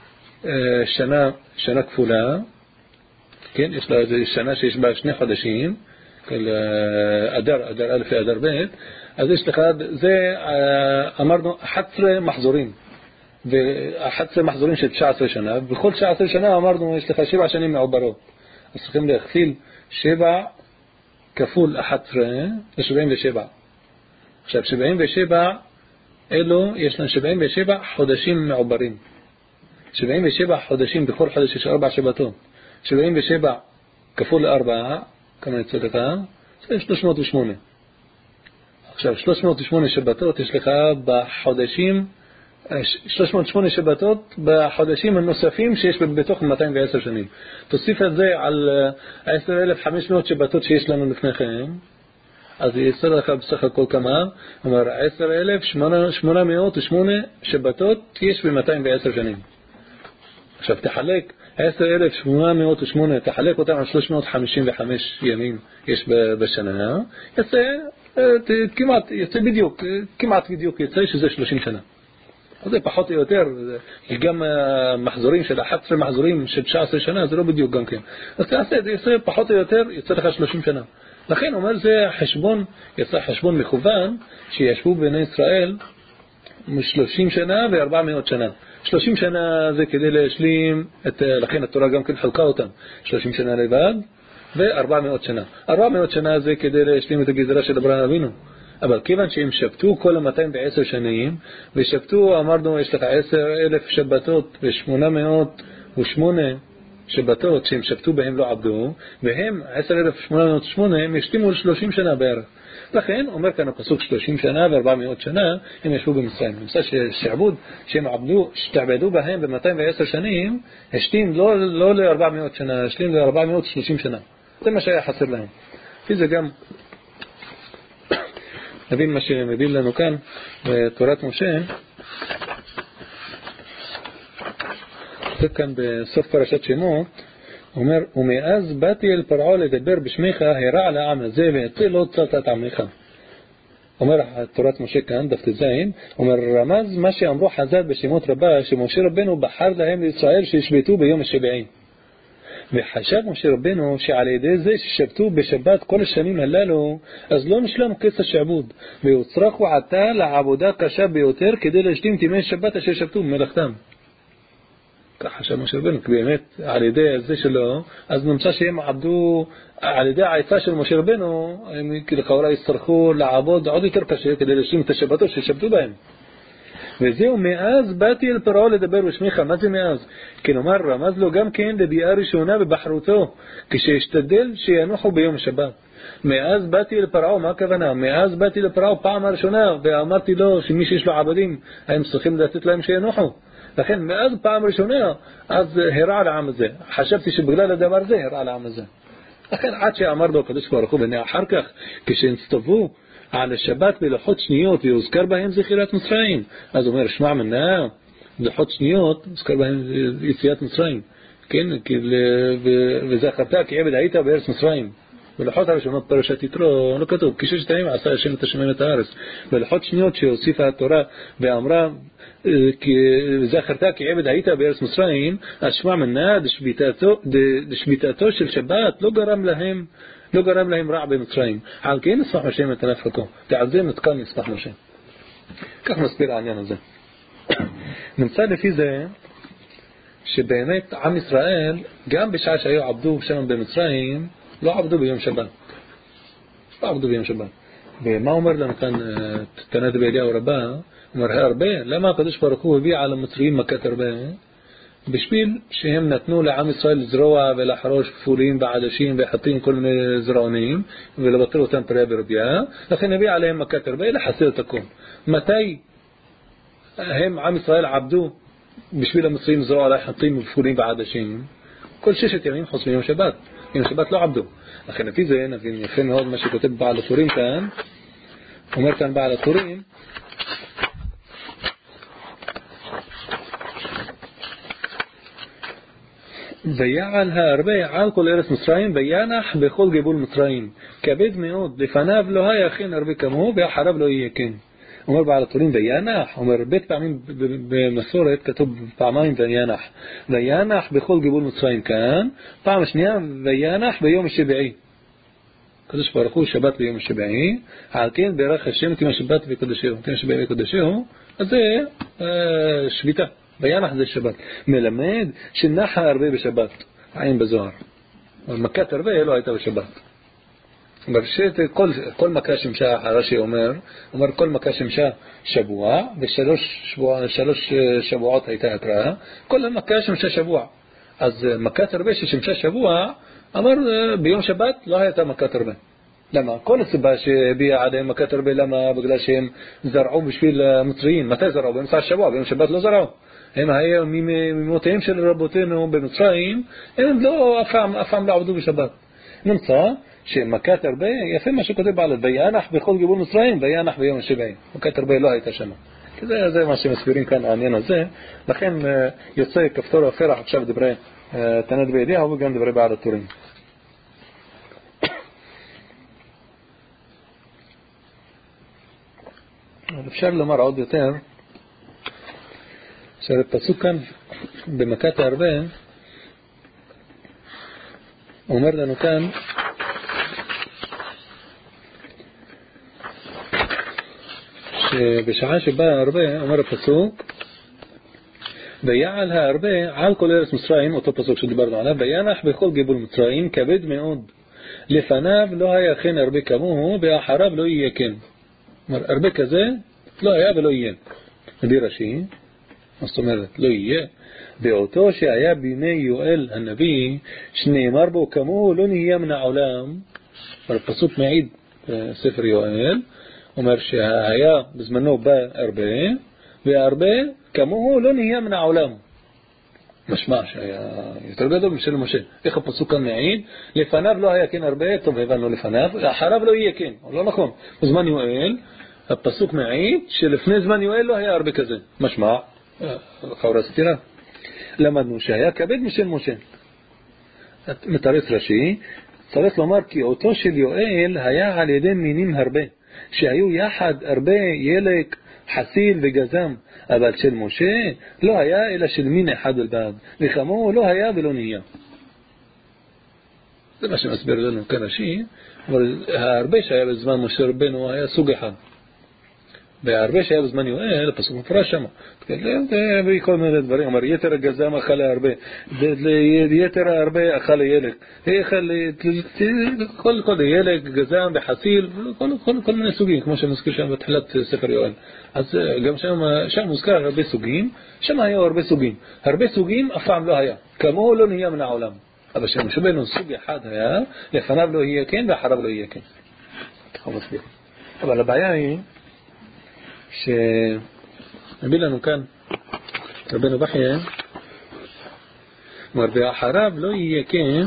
שנה כפולה, כן, יש לה שנה שיש בה 2 חודשים, אדר א' ואדר ב', אז יש לך, זה אמרנו 11 מחזורים, ו11 מחזורים של 19 שנה, בכל 19 שנה אמרנו יש לך 7 שנים מעוברות, אז צריכים להכפיל 7 כפול 11 ל-77. עכשיו 77 אלו יש לנו 77 חודשים מעוברים, 77 חודשים, בכל חודש יש 4 שבתות, 77 כפול 4 כמה יצא לך? זה 308. עכשיו 308 שבתות יש לך בחודשים 308 שבתות בחודשים הנוספים שיש בתוך 210 שנים. תוסיף את זה על 10,500 שבתות שיש לנו לפני כן, אז יצא לך בסך הכל כמה? אומר 10,808 שבתות יש ב-210 שנים. עכשיו תחלק 10,808, תחלק אותם על 355 ימים יש בשנה, יצא בדיוק, כמעט בדיוק יצא שזה 30 שנה. אז זה פחות או יותר, גם מחזורים של 11 מחזורים של 19 שנה, זה לא בדיוק גם כן. אז תעשה, זה יצא פחות או יותר, יצא לך 30 שנה. לכן אומר זה חשבון, יצא חשבון מכוון, שישבו בני ישראל 30 שנה ו400 שנה. 30 שנה זה כדי להשלים, לכן התורה גם כן חלקה אותם, 30 שנה לבד ו400 שנה. 400 שנה זה כדי להשלים את הגזרה של אברהם אבינו. אבל כיוון שהם שבתו כל 210 שנים, ושבתו, אמרנו, יש לך 10,000 שבתות ו808 שבתות שהם שבתו בהם לא עבדו, והם 10,808 הם השלימו 30 שנה בערך. לכן אומר כאן הפסוק 30 שנה ו400 שנה הם ישבו במצרים. נמצא ששעבוד שהם עבדו, שתעבדו בהם ב210 שנים, השלים לא ל400 שנה, השלים ל430 שנה. זה מה שהיה חסר להם. לפי זה גם נבין מה שמביא לנו כאן בתורת משה. זה כאן בסוף פרשת שמות, אומר, ומאז באתי אל פרעה לדבר בשמך, הרע לעם הזה ויצא לא צלת עמך. אומר תורת משה כאן, דף ט"ז, אומר, רמז מה שאמרו חז"ל בשמות רבה, שמשה רבנו בחר להם לישראל שישבתו ביום השביעי. וחשב משה רבנו שעל ידי זה ששבתו בשבת כל השנים הללו, אז לא נשלם קץ השעבוד, ויוצרכו עתה לעבודה קשה ביותר כדי להשלים את ימי שבת אשר שבתו במלאכתם. כך חשב משה רבנו, כי באמת על ידי זה שלו, אז נמצא שהם עבדו, על ידי העצה של משה רבנו, הם לכאורה יצטרכו לעבוד עוד יותר קשה כדי להשלים את השבתות ששבתו בהם. וזהו, מאז באתי אל פרעה לדבר בשמך. מה זה מאז? כלומר, רמז לו גם כן לביאה ראשונה בבחרותו, כשהשתדל שינוחו ביום השבת. מאז באתי אל פרעה, מה הכוונה? מאז באתי לפרעה פעם הראשונה, ואמרתי לו שמי שיש לו עבדים, הם צריכים לתת להם שינוחו. לכן, מאז פעם ראשונה, אז הרע לעם הזה. חשבתי שבגלל הדבר הזה הרע לעם הזה. לכן, עד שאמר לו הקדוש ברוך הוא, בני אחר כך, כשהצטוו על השבת בלוחות שניות ויוזכר בהם זכירת מצרים, אז הוא אומר, שמע מנה, בלוחות שניות הוזכר בהם יציאת מצרים, כן? וזכרת כי עבד היית בארץ מצרים. בלוחות הראשונות פרשת יתרו לא כתוב, כששת ימים עשה השם את השמיים את הארץ. בלוחות שניות שהוסיפה התורה ואמרה, זכרת כי עבד היית בארץ מצרים, אז שמע מנה, דשביתתו של שבת לא גרם להם רע במצרים. על כן נספח משה מתנף חכו. ועל זה נתקן נספח משה. כך מסביר העניין הזה. נמצא לפי זה שבאמת עם ישראל, גם בשעה שהיו עבדו שם במצרים, לא עבדו ביום שבת. לא עבדו ביום שבת. ומה אומר לנו כאן תנת באליהו רבה? אומר הרבה, למה הקדוש ברוך הוא הביא על המצרים מכת הרבה? בשביל שהם נתנו לעם ישראל לזרוע ולחרוש כפולים ועדשים וחטים כל מיני זרעונים ולבטל אותם פריה ברבייה, לכן הביא עליהם מכת הרבה לחסל את הכל. מתי הם עם ישראל עבדו בשביל המצרים לזרוע לחטים וכפולים ועדשים? כל 6 ימים חוץ מיום שבת. יום שבת לא עבדו. לכן לפי זה נבין יפה מאוד מה שכותב בעל הטורים כאן. אומר כאן בעל הטורים, ויעל הרבה על כל ארץ מצרים וינח בכל גבול מצרים, כבד מאוד, לפניו לא היה כן הרבה כמוהו ואחריו לא יהיה כן. אומר בעל הטורים וינח, אומר בית פעמים במסורת כתוב פעמיים וינח בכל גבול מצרים כאן, פעם שנייה וינח ביום השביעי. קדוש ברוך הוא שבת ביום השביעי, על כן ברך השם כמה שבת וקדשהו, כמה שביעי וקדשהו, אז זה שביתה. וינח זה שבת. מלמד שנחה הרבה בשבת. עין בזוהר. מכת הרבה לא הייתה בשבת. כל מכה שמשה, הרש"י אומר כל מכה שמשה שבוע, ושלוש שבועות הייתה הקראה, כל מכה שמשה שבוע. אז מכת הרבה ששמשה שבוע, אמר ביום שבת לא הייתה מכת הרבה. למה? כל הסיבה שהביאה עליהם מכת הרבה, למה? בגלל שהם זרעו בשביל המצריים. מתי זרעו? באמצע השבוע, ביום שבת לא זרעו. הם היו ממותיהם של רבותינו במצרים, הם לא, אף פעם לא עבדו בשבת. נמצא שמכת הרבה, יפה מה שכותב בעלת, וינח בכל גבול מצרים, וינח ביום השבעים. מכת הרבה לא הייתה שם. זה מה שמסבירים כאן העניין הזה. לכן יוצא כפתור הפרח עכשיו דברי תנת בידיעה וגם דברי בעל הטורים. אפשר לומר עוד יותר שהפסוק כאן במכת הרבה אומר לנו כאן שבשעה שבא הרבה אומר הפסוק ויעל הרבה על כל ארץ מצרים, אותו פסוק שדיברנו עליו, וינח בכל גבול מצרים כבד מאוד, לפניו לא היה כן הרבה כמוהו ואחריו לא יהיה כן. הרבה כזה לא היה ולא יהיה. מביא רש"י, מה זאת אומרת לא יהיה? באותו שהיה בימי יואל הנביא שנאמר בו כמוהו לא נהיה מן העולם. הפסוק מעיד ספר יואל, אומר שהיה בזמנו בא הרבה, והרבה כמוהו לא נהיה מן העולם. משמע שהיה יותר גדול משל משה. איך הפסוק כאן מעיד? לפניו לא היה כן הרבה, טוב הבנו לפניו, אחריו לא יהיה כן. לא נכון. בזמן יואל הפסוק מעיד שלפני זמן יואל לא היה הרבה כזה. משמע חורה סתירה. למדנו שהיה כבד משל משה. מתרץ רש"י, צריך לומר כי אותו של יואל היה על ידי מינים הרבה, שהיו יחד הרבה ילק, חסיל וגזם, אבל של משה לא היה אלא של מין אחד בלבד, וכמוהו לא היה ולא נהיה. זה מה שמסביר לנו כאן רש"י, אבל הרבה שהיה בזמן משה רבנו היה סוג אחד. והרבה שהיה בזמן יואל, הפסוק מפרש שם. וכל מיני דברים, אמר, יתר הגזם אכל הרבה, יתר הרבה אכל ילק. כל ילק, גזם וחסיל, כל מיני סוגים, כמו שמזכיר שם בתחילת ספר יואל. אז גם שם מוזכר הרבה סוגים, שם היו הרבה סוגים. הרבה סוגים אף פעם לא היה. כמוהו לא נהיה מן העולם. אבל שמשבנו סוג אחד היה, לפניו לא יהיה כן ואחריו לא יהיה כן. אבל הבעיה היא, שנביא לנו כאן רבנו בחייה אומר ואחריו לא יהיה כן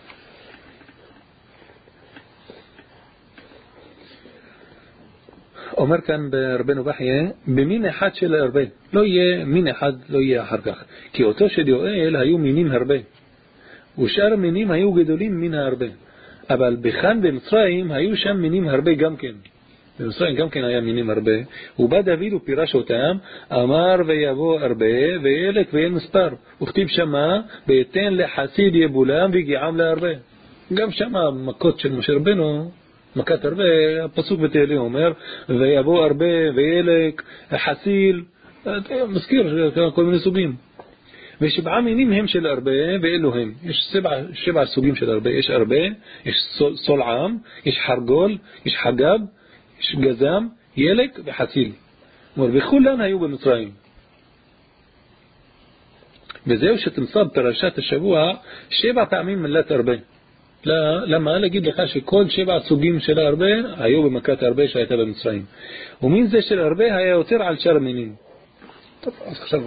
אומר כאן ברבנו בחייה במין אחד של הרבה לא יהיה מין אחד לא יהיה אחר כך כי אותו של יואל היו מינים הרבה ושאר מינים היו גדולים מן הרבה אבל בכאן במצרים היו שם מינים הרבה גם כן במצרים גם כן היה מינים הרבה, ובא דוד ופירש אותם, אמר ויבוא הרבה, וילק ויהיה מספר, וכתיב שמה, ויתן לחסיד יבולם ויגיעם להרבה. גם שמה מכות של משה רבנו, מכת הרבה, הפסוק בתהילים אומר, ויבוא הרבה, וילק, חסיל, מזכיר כל מיני סוגים. ושבעה מינים הם של הרבה, ואלו הם. יש שבע סוגים של הרבה, יש הרבה, יש סולעם, יש חרגול, יש חגב, יש גזם, ילק וחסיל. וכולן היו במצרים. וזהו שתמצא בפרשת השבוע 7 פעמים מילת הרבה. למה? להגיד לך שכל 7 סוגים של הרבה היו במכת הרבה שהייתה במצרים. ומין זה של הרבה היה יותר על שאר מינים. טוב, אז עכשיו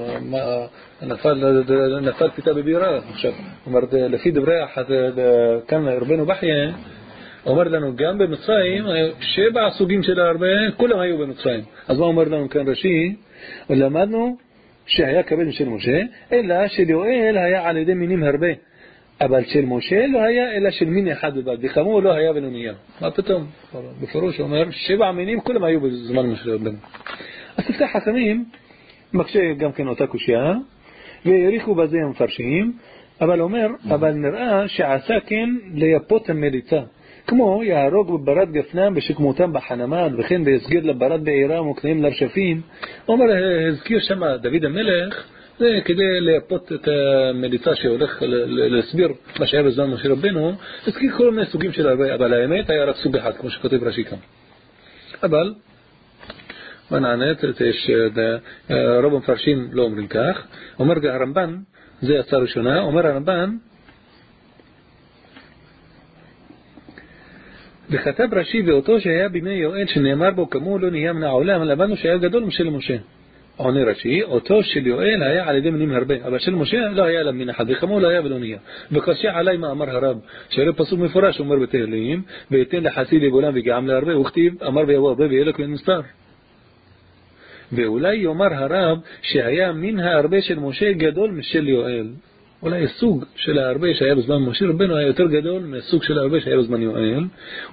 נפל פיתה בבירה. עכשיו, לפי דברי כאן רבנו בחייה, אומר לנו גם במצרים 7 סוגים של הרבה, כולם היו במצרים. אז מה אומר לנו כאן רש"י? ולמדנו שהיה כבד משל משה, אלא של יואל היה על ידי מינים הרבה, אבל של משה לא היה אלא של מין אחד בלבד, וכמוהו לא היה ולא נהיה. מה פתאום? בפירוש אומר 7 מינים כולם היו בזמן משה רבנו. אז תפתח חכמים מקשה גם כן אותה קושיה, והעריכו בזה המפרשים, אבל נראה שעשה כן ליפות המליצה. כמו יהרוג בברד גפנם בשכמותם בחנמל וכן ויסגיר לברד בעירם וקנאים לרשפים. אומר הזכיר שם דוד המלך זה כדי ליפות את המליצה שהולך להסביר מה שהיה בזמן משה רבנו. הזכיר כל מיני סוגים של הרבה, אבל האמת היה רק סוג אחד כמו שכותב רש"י כאן. אבל מה נענית? יש רוב המפרשים לא אומרים כך. אומר הרמב"ן, זה הצעה ראשונה, אומר הרמב"ן וכתב רש"י באותו שהיה בימי יואל שנאמר בו כמוהו לא נהיה מן העולם, למדנו שהיה גדול משל משה. עונה רש"י, אותו של יואל היה על ידי מינים הרבה, אבל של משה לא היה לה מין אחד, וכמוהו לא היה ולא נהיה. וקשה עלי מה אמר הרב, שהרי פסוק מפורש אומר בתהילים, ויתן לחסיד יבולם וגם להרבה, וכתיב אמר ויבוא הרבה ויהיה לו כמין מספר. ואולי יאמר הרב שהיה מן הרבה של משה גדול משל יואל. אולי הסוג של הרבה שהיה בזמן משה רבנו היה יותר גדול מהסוג של הרבה שהיה בזמן יואל.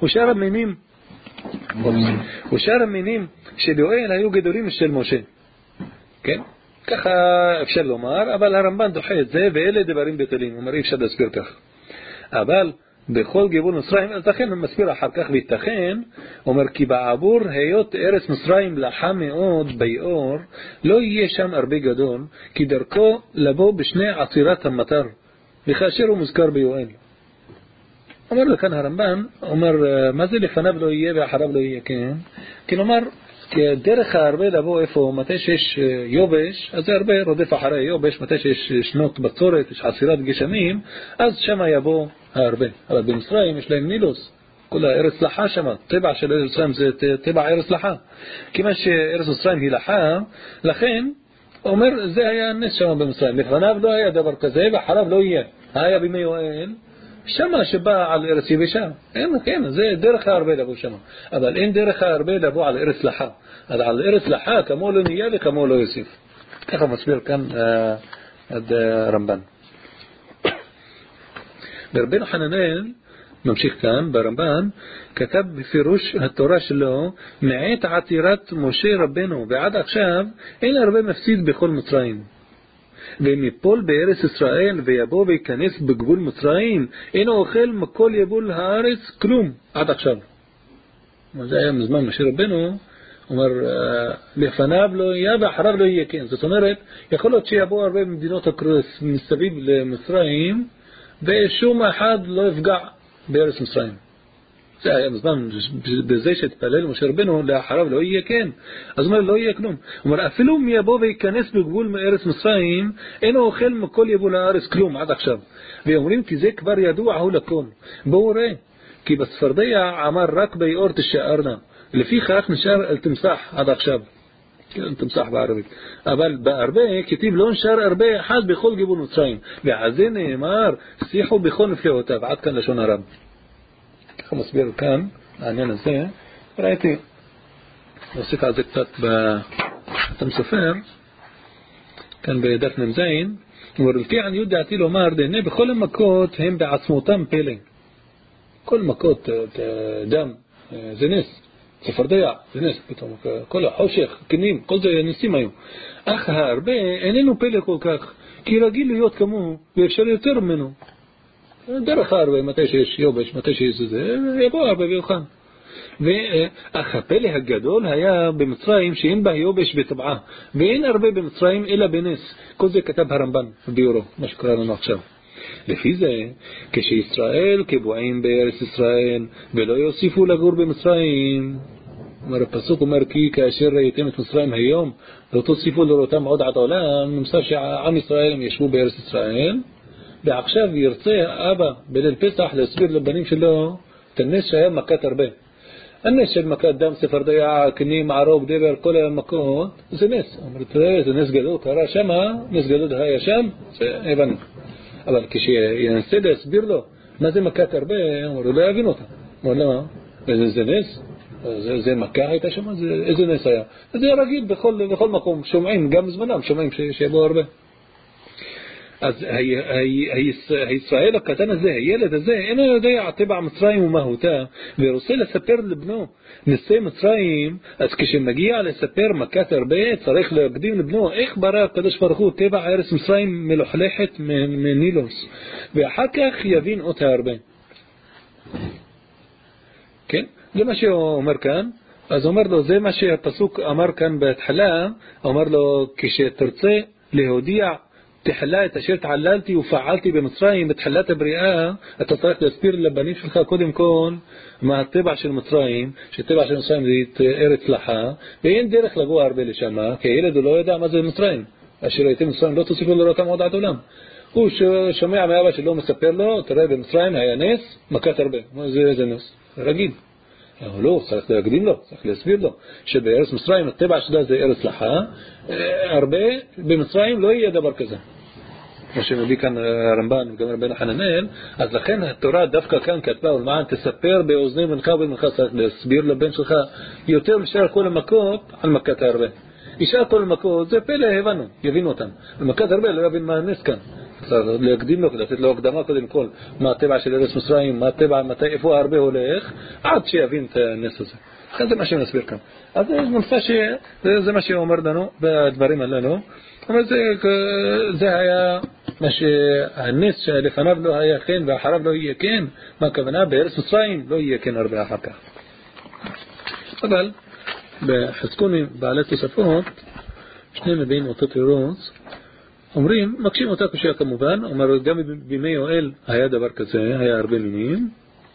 ושאר המינים של יואל היו גדולים משל משה. כן? ככה אפשר לומר, אבל הרמב"ן דוחה את זה, ואלה דברים בטלים. הוא אומר, אי אפשר להסביר כך. אבל בכל גבול מצרים, ייתכן, הוא מסביר אחר כך, וייתכן, אומר, כי בעבור היות ארץ מצרים לחה מאוד ביאור, לא יהיה שם הרבה גדול, כי דרכו לבוא בשני עצירת המטר, וכאשר הוא מוזכר ביואל. אומר לכאן הרמב"ן, אומר, מה זה לפניו לא יהיה ואחריו לא יהיה, כן? כלומר, דרך הרבה לבוא איפה, מתי שיש יובש, אז זה הרבה רודף אחרי יובש, מתי שיש שנות בצורת, יש עצירת גשמים, אז שם יבוא הרבה. אבל במצרים יש להם נילוס, כל הארץ לחה שם, טבע של ארץ מצרים זה טבע ארץ לחה. כיוון שארץ מצרים היא לחה, לכן, אומר, זה היה נס שם במצרים. לפניו לא היה דבר כזה, ואחריו לא יהיה. היה בימי יואל, שמה שבא על ארץ יבשה. כן, זה דרך הרבה לבוא שם. אבל אין דרך הרבה לבוא על ארץ לחה. אז על ארץ לחה, כמו לא נהיה וכמו לא יוסיף. ככה מסביר כאן הרמב"ן. ברבנו חננאל, ממשיך כאן ברמב"ן, כתב בפירוש התורה שלו, מעת עתירת משה רבנו ועד עכשיו, אין הרבה מפסיד בכל מצרים. ואם יפול בארץ ישראל ויבוא וייכנס בגבול מצרים, אינו אוכל מכל יבול הארץ כלום עד עכשיו. זה היה מזמן משה רבנו, אומר, לפניו לא יהיה ואחריו לא יהיה, כן. זאת אומרת, יכול להיות שיבוא הרבה מדינות מסביב למצרים, ושום אחד לא יפגע בארץ מצרים. זה היה בזמן, בזה שהתפלל משה רבנו, לאחריו לא יהיה כן. אז אומר, לא יהיה כלום. אומר, אפילו מי יבוא וייכנס בגבול מארץ מצרים, אינו אוכל מכל יבול הארץ כלום עד עכשיו. ואומרים, כי זה כבר ידוע הוא לכל. בואו ראה, כי בספרדיה אמר רק ביאור תשארנה. לפי כך נשאר אל תמסח עד עכשיו. כן, תמסח בערבית. אבל בהרבה כתיב לא נשאר הרבה אחד בכל גבול מצרים. ועל זה נאמר, שיחו בכל נפלאותיו. עד כאן לשון הרב. ככה מסביר כאן, העניין הזה, ראיתי, נוסיף על זה קצת בחתם סופר, כאן בדף נמזין, ולפי עניות דעתי לומר, דהנה בכל המכות הם בעצמותם פלא. כל מכות, דם, זה נס, צפרדע, זה נס, פתאום, כל החושך, כנים, כל זה נסים היו. אך הרבה איננו פלא כל כך, כי רגיל להיות כמוהו, ואפשר יותר ממנו. דרך הרבה, מתי שיש יובש, מתי שיש זה, יבוא הרבה ויוכל. אך הפלא הגדול היה במצרים שאין בה יובש בטבעה, ואין הרבה במצרים אלא בנס. כל זה כתב הרמב"ן ביורו, מה שקרה לנו עכשיו. לפי זה, כשישראל כבועים בארץ ישראל, ולא יוסיפו לגור במצרים, אומר הפסוק, אומר כי כאשר ראיתם את מצרים היום, לא תוסיפו לראותם עוד עד עולם, נמסר שעם ישראל הם ישבו בארץ ישראל, ועכשיו ירצה אבא בליל פסח להסביר לבנים שלו את הנס שהיה מכת הרבה. הנס של מכת דם, צפרדע, כנים, ערוב, דבר, כל המכות, זה נס. אומרת, זה נס גדול, קרה שמה, נס גדול היה שם, זה הבנו. אבל כשינסה להסביר לו מה זה מכת הרבה, הוא לא יבין אותה. הוא אומר, למה? זה נס? זה מכה הייתה שם? איזה נס היה? זה רגיל בכל מקום, שומעים, גם זמנם שומעים שיבוא הרבה. אז הישראל הקטן הזה, הילד הזה, אינו יודע טבע מצרים ומהותה, ורוצה לספר לבנו נשא מצרים, אז כשמגיע לספר מכת הרבה, צריך להקדים לבנו איך ברא הקדוש ברוך הוא טבע ארץ מצרים מלוכלכת מנילוס, ואחר כך יבין אותה הרבה. כן? זה מה שהוא אומר כאן. אז אומר לו, זה מה שהפסוק אמר כאן בהתחלה, אומר לו, כשתרצה להודיע תחלה את אשר תעללתי ופעלתי במצרים בתחילת הבריאה, אתה צריך להסביר לבנים שלך קודם כל מה הטבע של מצרים, שטבע של מצרים זה ארץ לחה, ואין דרך לבוא הרבה לשם, כי הילד הוא לא יודע מה זה מצרים. אשר ראיתם מצרים לא תוסיפו לראותם עוד עד עולם. הוא שומע מאבא שלו מספר לו, תראה במצרים היה נס, מכת הרבה. זה נס, רגיל. לא, צריך להקדים לו, צריך להסביר לו, שבארץ מצרים הטבע שלה זה ארץ לחה, הרבה במצרים לא יהיה דבר כזה. כמו שמביא כאן הרמב"ן וגם רבנו חננאל, אז לכן התורה דווקא כאן כתבה, ולמען תספר באוזני בנך ובנך, צריך להסביר לבן שלך יותר משאר כל המכות על מכת הרבה. ישאר כל המכות, זה פלא, יבינו אותם. במכת הרבה לא יבין מה הנס כאן. צריך להקדים לו, לתת לו הקדמה קודם כל, מה הטבע של ארץ מצרים, מה הטבע, איפה הרבה הולך, עד שיבין את הנס הזה. לכן זה מה שנסביר כאן. אז זה מה שאומר לנו בדברים הללו. אבל זה היה מה שהנס שלפניו לא היה כן ואחריו לא יהיה כן. מה הכוונה? בארץ מצרים לא יהיה כן הרבה אחר כך. אבל בחזקונים בעלי תוספות שני מביאים אותו תירוץ, אומרים, מקשים אותה קושיה כמובן, אומר גם בימי יואל היה דבר כזה, היה הרבה מינים.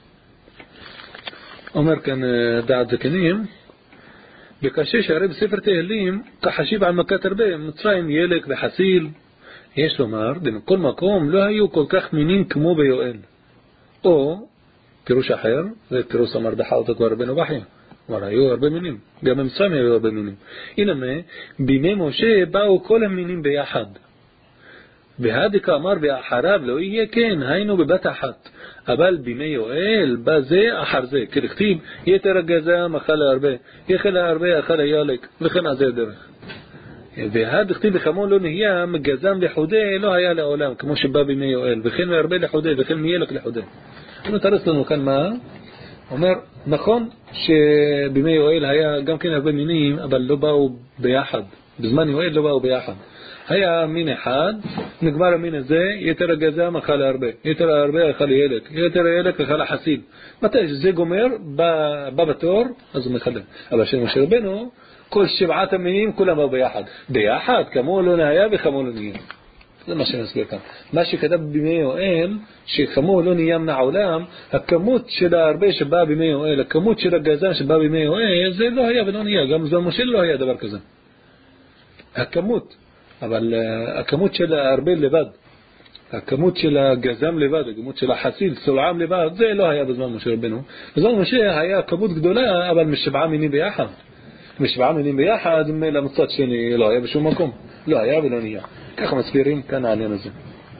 אומר כאן דעת זקנים, בקשה שהרי בספר תהילים כחשיב על מכת הרבה, מצרים ילק וחסיל, יש לומר, בכל מקום לא היו כל כך מינים כמו ביואל. או, פירוש אחר, זה פירוש אמר דחה אותו כבר רבנו בחיה, כבר היו הרבה מינים, גם במצרים היו הרבה מינים. הנה מה, בימי משה באו כל המינים ביחד. והדק אמר ואחריו לא יהיה כן, היינו בבת אחת. אבל בימי יואל בא זה אחר זה, כדכתיב יתר הגזם אכל הרבה, יאכל הרבה אכל הילק, וכן על זה הדרך. והדכתיב בחמון לא נהיה מגזם לחודה לא היה לעולם, כמו שבא בימי יואל, וכן מהרבה לחודה, וכן מילק לחודה. הוא תרס לנו כאן מה? אומר, נכון שבימי יואל היה גם כן הרבה מינים, אבל לא באו ביחד. בזמן יואל לא באו ביחד. היה מין אחד, נגמר המין הזה, יתר הגזם אכל הרבה, יתר הרבה אכל ילק, יתר הילק אכל החסיל. מתי שזה גומר, בא בתור, אז הוא מחלל. אבל שמשה רבנו, כל שבעת המינים כולם באו ביחד. ביחד, כמו לא נהיה וכמו לא נהיה. זה מה שנסביר כאן. מה שכתב בימי יואל, שכמו לא נהיה מן העולם, הכמות של הרבה שבא בימי יואל, הכמות של הגזם שבא בימי יואל, זה לא היה ולא נהיה. גם זמן משה לא היה דבר כזה. הכמות. אבל הכמות של הרבה לבד, הכמות של הגזם לבד, הכמות של החסיל, סולעם לבד, זה לא היה בזמן משה רבנו. בזמן משה היה כמות גדולה, אבל משבעה מינים ביחד. משבעה מינים ביחד, למצד שני לא היה בשום מקום. לא היה ולא נהיה. ככה מסבירים כאן העניין הזה.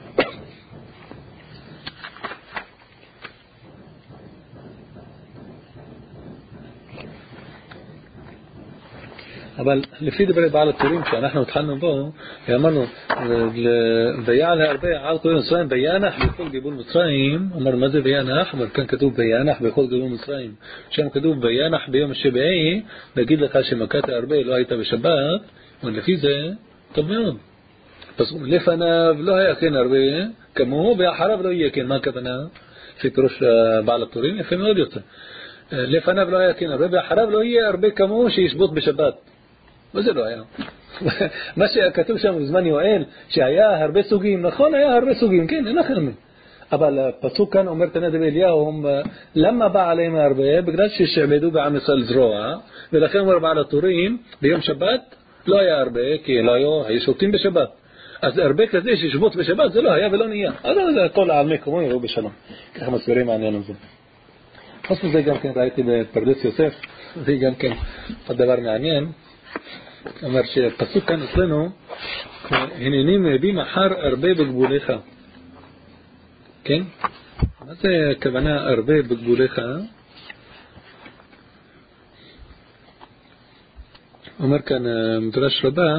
אבל לפי דברי בעל הטורים שאנחנו התחלנו בו, אמרנו, ויעל הרבה על כל מצרים, וינח בכל גיבול מצרים, אמרנו מה זה וינח? אבל כאן כתוב וינח בכל גיבול מצרים. שם כתוב וינח ביום השבעי, להגיד לך שמכת הרבה לא הייתה בשבת, ולפי זה, טוב מאוד. לפניו לא היה כן הרבה, כמוהו, ואחריו לא יהיה כן, מה הכוונה? לפי פירוש בעל הטורים, יפה מאוד יוצא. לפניו לא היה כן הרבה, ואחריו לא יהיה הרבה כמוהו שישבות בשבת. וזה לא היה. מה שכתוב שם בזמן יואל, שהיה הרבה סוגים, נכון היה הרבה סוגים, כן, אין לכם. אבל הפסוק כאן אומר תנא דבי אליהו, למה בא עליהם הרבה? בגלל ששעבדו בעם ישראל זרוע, ולכן אומר בעל הטורים, ביום שבת לא היה הרבה, כי לא היו שובתים בשבת. אז הרבה כזה ששבות בשבת זה לא היה ולא נהיה. אז זה הכל על מקומו יראו בשלום. ככה מסבירים העניין הזה. חוץ מזה גם כן ראיתי בפרדס יוסף, זה גם כן הדבר מעניין. אומר שפסוק כאן אצלנו, הנני מביא מחר הרבה בגבוליך. כן? מה זה הכוונה הרבה בגבוליך? אומר כאן מדרש רבה,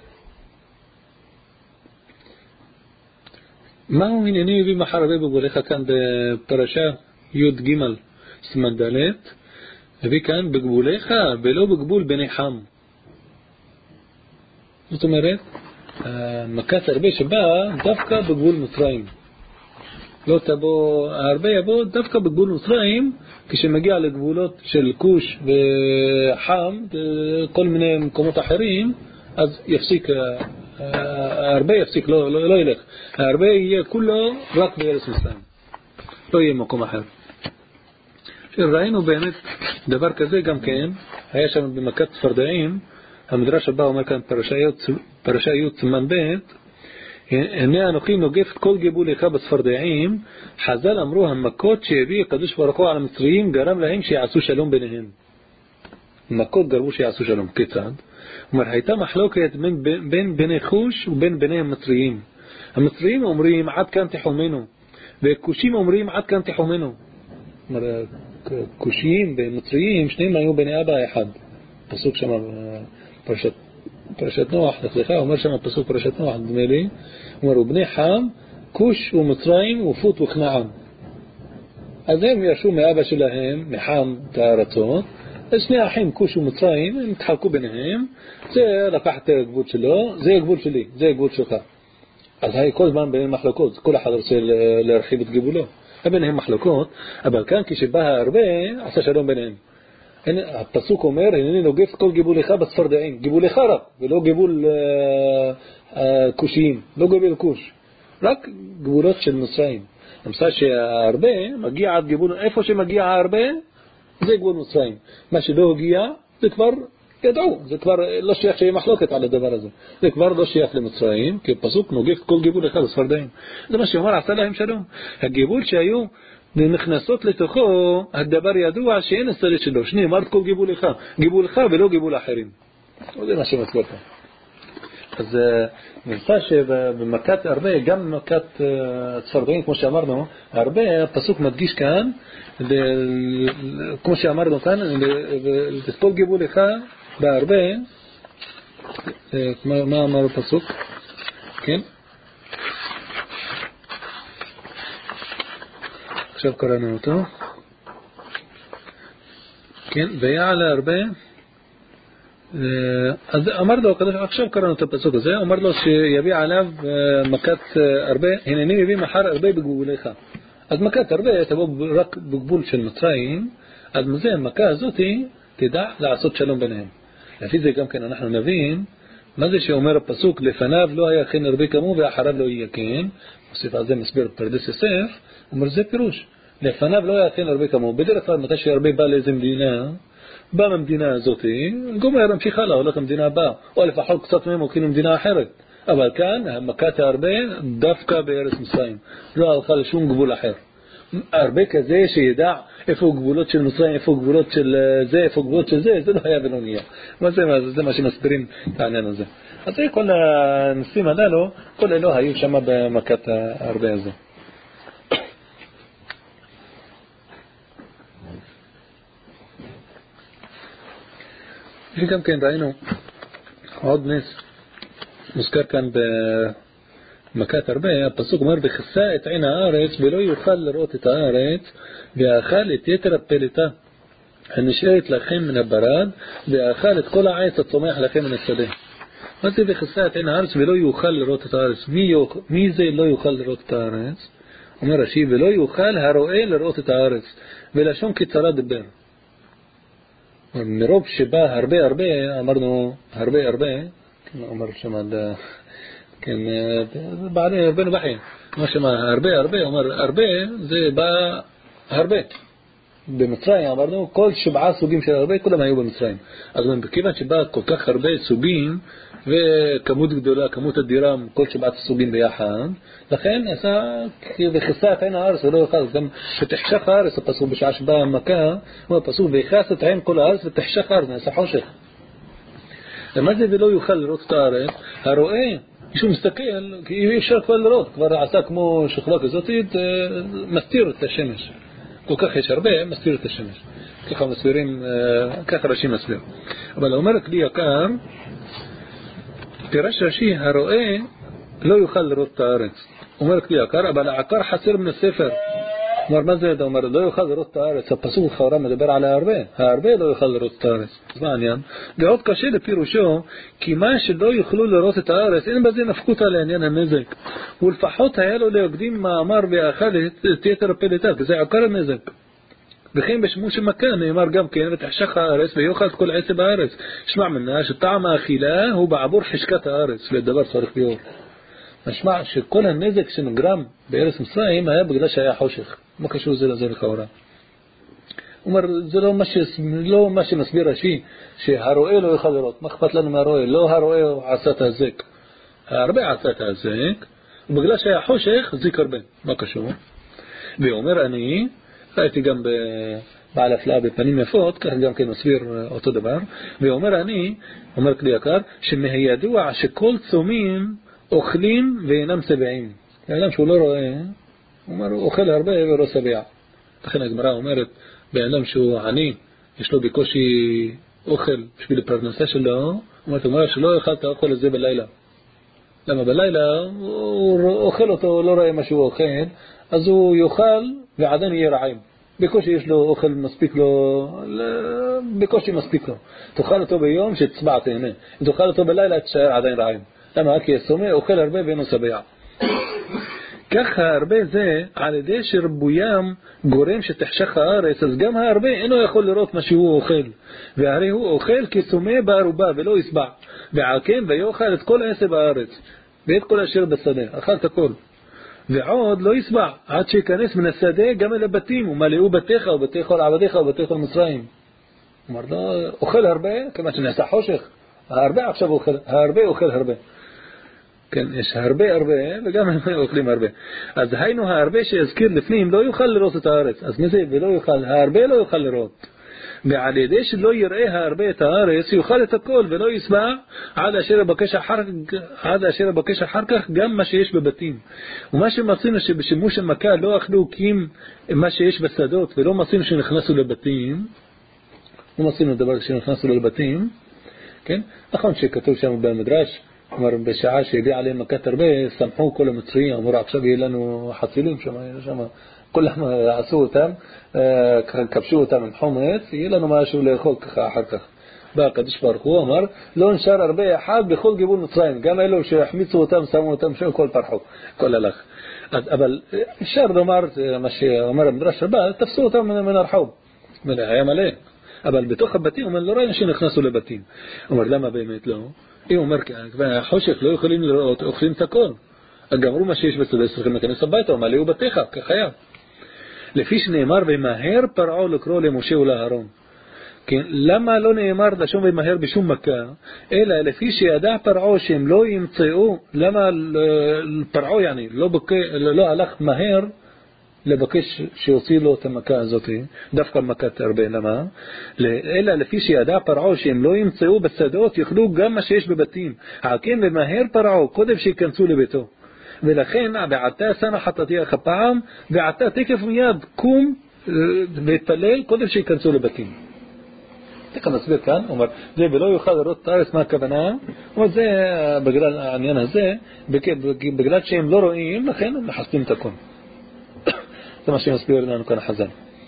מהו הנני מביא מחר הרבה בגבוליך? כאן בפרשה י' ג' סימן ד', מביא כאן בגבוליך ולא בגבול בני חם. זאת אומרת, מכת הרבה שבא דווקא בגבול מצרים. לא תבוא, הרבה יבוא דווקא בגבול מצרים, כשמגיע לגבולות של כוש וחם, כל מיני מקומות אחרים, אז יפסיק, הרבה יפסיק, לא ילך. הרבה יהיה כולו רק בארץ מצרים. לא יהיה מקום אחר. ראינו באמת דבר כזה גם כן, היה שם במכת צפרדעים, המדרש הבא אומר כאן פרשה י' סימן ב', הנה אנוכי נוגף את כל גיבוליך בספרדעים, חז"ל אמרו המכות שהביא הקדוש ברוך הוא על המצריים גרם להם שיעשו שלום ביניהם. מכות גרמו שיעשו שלום. כיצד? כלומר, הייתה מחלוקת בין בני חוש ובין בני המצריים. המצריים אומרים עד כאן תחומנו, וכושים אומרים עד כאן תחומנו. כלומר, כושיים ומצריים שניהם היו בני אבא אחד. פסוק שם פרשת נוח, לכלכה אומר שם פסוק פרשת נוח, דמה לי, אומר ובני חם, כוש ומצרים ופוט וכנען. אז הם ירשו מאבא שלהם, מחם את הארצות, אז שני אחים כוש ומצרים, הם התחלקו ביניהם, זה לקח את הגבול שלו, זה הגבול שלי, זה הגבול שלך. אז היו כל זמן ביניהם מחלוקות, כל אחד רוצה להרחיב את גבולו. ביניהם מחלוקות, אבל כאן כשבא הרבה, עשה שלום ביניהם. הפסוק אומר, הנני נוגף כל גיבולך בספרדעים, גיבולך רק, ולא גיבול כושיים, לא גיבול כוש, רק גבולות של מצרים. למשל שההרבה מגיע עד גבול, איפה שמגיע ההרבה, זה גבול מצרים. מה שלא הגיע, זה כבר ידעו, זה כבר לא שייך שיהיה מחלוקת על הדבר הזה. זה כבר לא שייך למצרים, כי הפסוק נוגף כל גיבולך בספרדעים. זה מה שאומר, עשה להם שלום. הגיבול שהיו נכנסות לתוכו, הדבר ידוע שאין הסתרת שלו. שני, אמרת כל גיבולך ולא גיבול אחרים. זה מה שמסביר פה. אז נמצא שבמכת הרבה, גם במכת צפרדעים, כמו שאמרנו, הרבה, הפסוק מדגיש כאן, כמו שאמרנו כאן, כל גיבולך בהרבה, מה אמר הפסוק? כן? עכשיו קראנו אותו. כן, ויעלה הרבה. אז אמר לו, עכשיו קראנו את הפסוק הזה, אמר לו שיביא עליו מכת הרבה, הנני מביא מחר הרבה בגבוליך. אז מכת הרבה תבוא רק בגבול של מצרים, אז מזה המכה הזאת תדע לעשות שלום ביניהם. לפי זה גם כן אנחנו נבין, מה זה שאומר הפסוק, לפניו לא היה כן הרבה כמו ואחריו לא יהיה כן, מוסיף על זה מסביר פרדס יוסף, אומר זה פירוש, לפניו לא היה כן הרבה כמו, בדרך כלל מתי שהרבה בא לאיזה מדינה, בא מהמדינה הזאת, גומר המשיך הלאה, הולך למדינה הבאה, או לפחות קצת מהם הולכים למדינה אחרת. אבל כאן, המכת הרבה דווקא בארץ מצרים, לא הלכה לשום גבול אחר. הרבה כזה שידע איפה גבולות של מצרים, איפה גבולות של זה, איפה גבולות של זה, זה לא היה ולא נהיה. זה מה שמסבירים את העניין הזה. אז כל הנושאים הללו, כל אלו היו שם במכת הרבה הזה. וגם כן ראינו עוד נס מוזכר כאן במכת הרבה, הפסוק אומר וכסה את עין הארץ ולא יוכל לראות את הארץ ואכל את יתר הפלטה הנשארת לכם מן הברד ואכל את כל העץ הצומח לכם מן השדה. מה זה וכסה את עין הארץ ולא יוכל לראות את הארץ? מי זה לא יוכל לראות את הארץ? אומר רש"י ולא יוכל הרואה לראות את הארץ ולשון קצרה דבר. מרוב שבא הרבה, אמרנו הרבה, אומר שמד, כן, בעלי בן בחי, מה שמה הרבה, אומר הרבה, זה בא הרבה. במצרים אמרנו, כל 7 סוגים של הרבה, כולם היו במצרים. אז בכיוון שבא כל כך הרבה סוגים, וכמות גדולה, כמות אדירה, כל 7 סוגים ביחד, לכן עשה וכסה את עין הארץ ולא יוכל, גם שתחשך הארץ, הפסוק בשעה שבא המכה, הוא הפסוק ויכס את עין כל הארץ ותחשך הארץ, נעשה חושך. למה זה ולא יוכל לראות את הארץ? הרואה, מישהו מסתכל, כי אי אפשר כבר לראות, כבר עשה כמו שכלה כזאת, מסתיר את השמש. כל כך יש הרבה, מסתיר את השמש. ככה מסבירים, ככה רש"י מסביר. אבל אומר כלי יקר, פירש רש"י, הרואה לא יוכל לראות את הארץ. אומר כלי יקר, אבל העקר חסר מן הספר. אומר, מה זה? אומר, לא יוכל לראות את הארץ. הפסוק לכאורה מדבר על ההרבה לא יוכל לראות את הארץ. אז מה העניין? ועוד קשה לפירושו, כי מה שלא יוכלו לראות את הארץ, אין בזה נפקות על העניין הנזק. ולפחות היה לו להקדים מאמר ואכל את יתר הפלטה, כי זה עקר הנזק. וכן בשימוש המכה נאמר גם כן, ותחשך הארץ ויאכל את כל עצי בארץ. שמע מנה שטעם האכילה הוא בעבור חשקת הארץ, לדבר צריך להיות. משמע שכל הנזק שנגרם בארץ מצרים היה בגלל שהיה חושך. מה קשור זה לזה לכאורה? הוא אומר, זה לא מה שמסביר רש"י, שהרואה לא יוכל לראות. מה אכפת לנו מהרואה? לא הרואה עשה את ההזק. הרבה עשה את ההזק, ובגלל שהיה חושך, זיק הרבה. מה קשור? ואומר אני, ראיתי גם בעל הפלאה בפנים יפות, כך גם כן מסביר אותו דבר, ואומר אני, אומר כלי יקר, שמהידוע שכל צומים אוכלים ואינם שבעים. האדם שהוא לא רואה, הוא אומר, הוא אוכל הרבה ולא שבע. לכן הגמרא אומרת, באדם שהוא עני, יש לו בקושי אוכל בשביל הפרנסה שלו, הוא אומר שלא יאכל את האוכל הזה בלילה. למה בלילה הוא אוכל אותו, הוא לא רואה מה שהוא אוכל, אז הוא יאכל ועדיין יהיה רעב. בקושי יש לו אוכל מספיק לו, בקושי מספיק לו. תאכל אותו ביום שתצבע תהנה. אם תאכל אותו בלילה תשאר עדיין רעב. למה? כי הסומה אוכל הרבה ואינו שבע. ככה הרבה זה על ידי שרבוים גורם שתחשך הארץ, אז גם הרבה אינו יכול לראות מה שהוא אוכל, והרי הוא אוכל כסומה בערובה ולא יסבע, ועל כן ויאכל את כל העשב הארץ ואת כל אשר בשדה, אכל את הכל, ועוד לא יסבע עד שיכנס מן השדה גם אל הבתים, ומלאו בתיך ובתי כל עבדיך ובתי כל מצרים. הוא אומר לו, אוכל הרבה, כמה שנעשה חושך, הרבה עכשיו אוכל, הרבה אוכל הרבה. כן, יש הרבה וגם הם אוכלים הרבה. אז היינו הרבה שהזכיר לפנים לא יוכל לראות את הארץ. אז מזה ולא יוכל, הרבה לא יוכל לראות. ועל ידי שלא יראה הרבה את הארץ יוכל את הכל ולא יסבע עד אשר יבקש אחר כך גם מה שיש בבתים. ומה שמצינו שבשימוש המכה לא אכלו קים מה שיש בשדות ולא מצינו שנכנסו לבתים. לא מצינו דבר שנכנסו לבתים. כן? נכון שכתוב שם במדרש, כלומר בשעה שהביאה עליהם מכת הרבה, סמכו כל המצרים, אמרו עכשיו יהיה לנו חצילים שם, כולם עשו אותם, כבשו אותם עם חומץ, יהיה לנו משהו לאכול ככה אחר כך. בא הקדוש ברוך הוא אמר, לא נשאר הרבה אחד בכל גיבול מצרים, גם אלו שהחמיצו אותם, שמו אותם שם, כל פרחו, כל הלך. אבל אפשר לומר, מה שאומר המדרש הבא, תפסו אותם מן הרחוב, היה מלא. אבל בתוך הבתים, אומר, לא ראינו שנכנסו לבתים. אומר, למה באמת לא? היא אומר, חושך, לא יכולים לראות, אוכלים את הכל. גמרו מה שיש בשדה, צריכים להיכנס הביתה, ומלאו בתיך, כחיה. לפי שנאמר, ומהר פרעה לקרוא למשה ולאהרון. כן, למה לא נאמר לשום ומהר בשום מכה, אלא לפי שידע פרעה שהם לא ימצאו, למה פרעה לא הלך מהר, לבקש שיוציא לו את המכה הזאת, דווקא מכת הרבה, למה? אלא לפי שידע פרעה שהם לא ימצאו בשדות, יאכלו גם מה שיש בבתים. כן, ומהר פרעה, קודם שיכנסו לביתו. ולכן, ועתה שמה חטאתיך פעם, ועתה תקף מיד, קום והתפלל, קודם שיכנסו לבתים. תכף נסביר כאן, אומר, זה ולא יוכל לראות את הארץ, מה הכוונה? אומר, זה בגלל העניין הזה, בגלל שהם לא רואים, לכן הם מחסים את הכל. זה מה שמסביר לנו כאן חז"ל.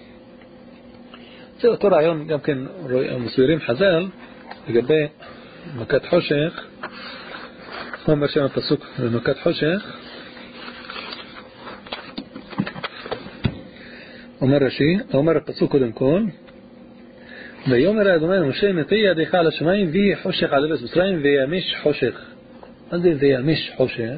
זה אותו רעיון, גם כן מסבירים חז"ל לגבי מכת חושך. הוא אומר שם הפסוק במכת חושך, אומר הפסוק קודם כל, ויאמר אדוני למשה נטה ידך על השמיים ויהי חושך על ארץ מצרים וימיש חושך. מה זה וימיש חושך?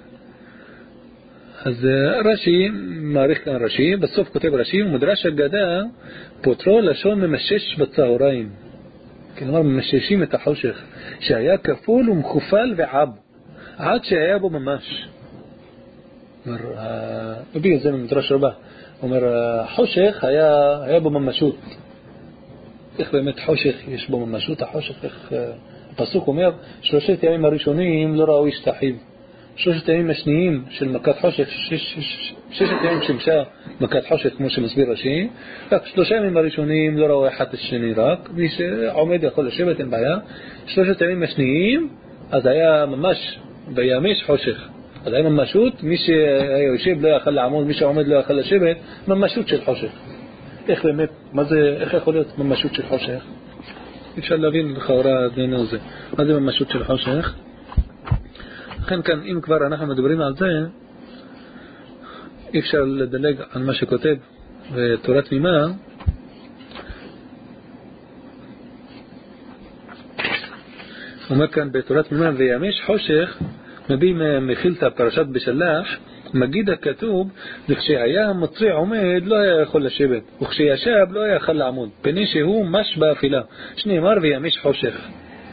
אז רש"י, מעריך כאן רש"י, בסוף כותב רש"י, ומדרש אגדה פותרו לשון ממשש בצהריים. כלומר, ממששים את החושך, שהיה כפול ומכופל ועב, עד שהיה בו ממש. מביא את זה ממדרש רבה. אומר, החושך היה בו ממשות. איך באמת חושך יש בו ממשות? החושך, איך הפסוק אומר, 3 ימים הראשונים לא ראו איש תחיו. 3 ימים השניים של מכת חושך, 6 ימים שמשה מכת חושך כמו שמסביר רש"י, רק 3 ימים הראשונים לא ראו אחד את השני, רק מי שעומד יכול לשבת, אין בעיה. 3 ימים השניים אז היה ממש בימש חושך, אז היה ממשות, מי שיושב לא יוכל לעמוד, מי שעומד לא יוכל לשבת, ממשות של חושך. איך באמת, איך יכול להיות ממשות של חושך? אפשר להבין לכאורה דמינו זה, מה זה ממשות של חושך? לכן כאן, אם כבר אנחנו מדברים על זה, אפשר לדלג על מה שכותב בתורת תמימה. אומר כאן בתורת תמימה, וימש חושך, מביא מחילתא פרשת בשלח, מגיד הכתוב, וכשהיה המצרי עומד לא היה יכול לשבת, וכשישב לא היה יכול לעמוד, פני שהוא מש באפילה, שנאמר וימש חושך.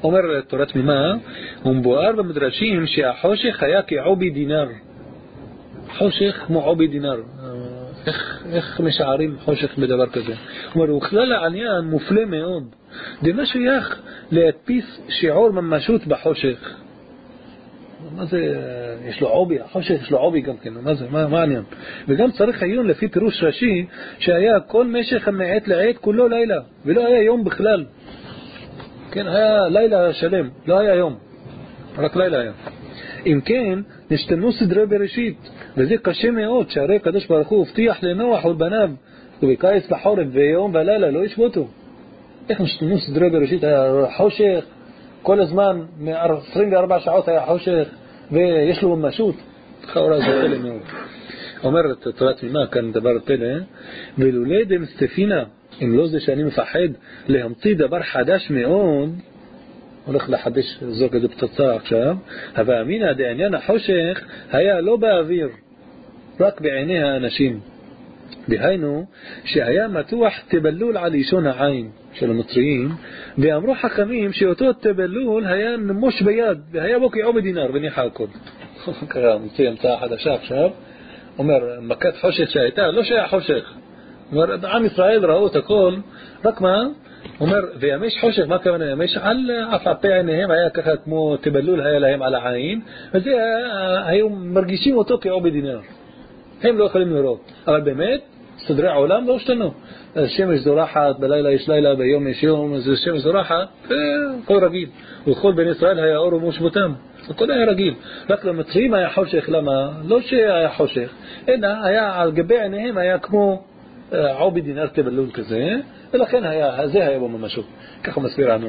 אומר תורת מימה, ומבואר במדרשים שהחושך היה כעובי דינר. חושך כמו עובי דינר. איך משערים חושך בדבר כזה? אומר, וכלל העניין מופלא מאוד. דמה שייך להדפיס שיעור ממשות בחושך. מה זה, יש לו עובי, החושך יש לו עובי גם כן, מה זה, מה העניין? וגם צריך עיון לפי פירוש רש"י, שהיה כל משך מעת לעת כולו לילה, ולא היה יום בכלל. כן, היה לילה שלם, לא היה יום, רק לילה היה. אם כן, נשתנו סדרי בראשית, וזה קשה מאוד, שהרי הקדוש ברוך הוא הבטיח לנוח ולבניו, ובקיץ בחורף ויום ולילה לא ישבותו. איך נשתנו סדרי בראשית? היה חושך, כל הזמן, 24 שעות היה חושך, ויש לו ממשות. לכאורה זה פלא מאוד. אומרת תורת מימה, כאן דבר פלא, ולולא דמסטפינה, אם לא זה שאני מפחד להמציא דבר חדש מאוד, הולך לחדש זו כזה פצצה עכשיו, אבל אמינא דעניין החושך היה לא באוויר, רק בעיני האנשים. דהיינו, שהיה מתוח תבלול על אישון העין של הנוצריים, ואמרו חכמים שאותו תבלול היה נמוש ביד, והיה בו כעובי דינר, וניחה הכל. ככה, מוציא המצאה חדשה עכשיו, אומר, מכת חושך שהייתה, לא שהיה חושך. אומר, עם ישראל ראו את הכל, רק מה? אומר, וימש חושך, מה כמובן ימש? על אף הפי עיניהם היה ככה כמו תבלול היה להם על העין, וזה היו מרגישים אותו כעובי דינר. הם לא יכולים לראות. אבל באמת, סדרי העולם לא השתנו. השמש זורחת, בלילה יש לילה, ביום יש יום, אז השמש זורחת, הכל רגיל. וכל בני ישראל היה אור ומושבותם. הכל היה רגיל. רק למצרים היה חושך, למה? לא שהיה חושך, אלא היה על גבי עיניהם היה כמו עובי דינר תבלול כזה, ולכן זה היה בו ממשות. ככה מסביר ענו.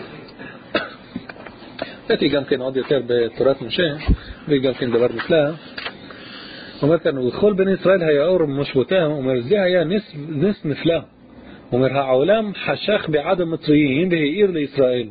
ראיתי גם כן עוד יותר בתורת משה, וגם כן דבר נפלא. אומר כאן, וכל בני ישראל היה אור ומושבותם, אומר, זה היה נס נפלא. אומר, העולם חשך בעד המצריים והאיר לישראל.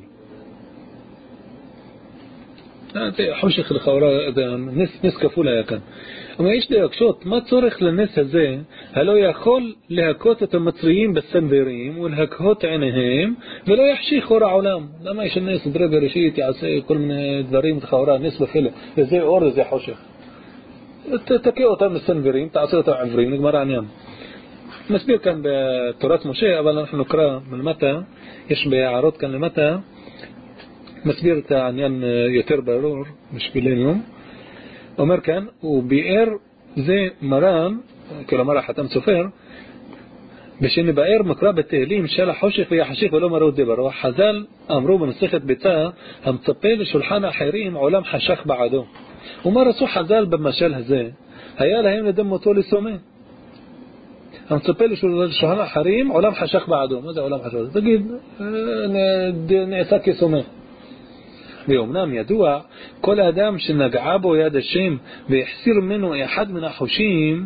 זה חושך לכאורה, נס כפול היה כאן. אבל יש להקשות, מה צורך לנס הזה? הלא יכול להכות את המצריים בסנוורים ולהכות עיניהם ולא יחשיך אור העולם. למה יש נס סדרי בראשית יעשה כל מיני דברים לכאורה, נס בפלא, וזה אור וזה חושך. תקה אותם בסנוורים, תעשה אותם עברים, נגמר העניין. מסביר כאן בתורת משה, אבל אנחנו נקרא מלמטה, יש בהערות כאן למטה, מסביר את העניין יותר ברור בשבילנו. אומר כאן, הוא ביאר זה מרן, כלומר החתם סופר, בשנבאר מקרא בתהילים של החושך ויחשיך ולא מרות דבר. וחז"ל אמרו במסכת ביצה, המצפה לשולחן האחרים עולם חשך בעדו. ומה רצו חז"ל במשל הזה? היה להם לדם אותו לסומה. המצפה לשולחן האחרים עולם חשך בעדו. מה זה עולם חשך? תגיד, נעשה כסומה. ואומנם ידוע, כל האדם שנגעה בו יד השם והחסיר ממנו אחד מן החושים,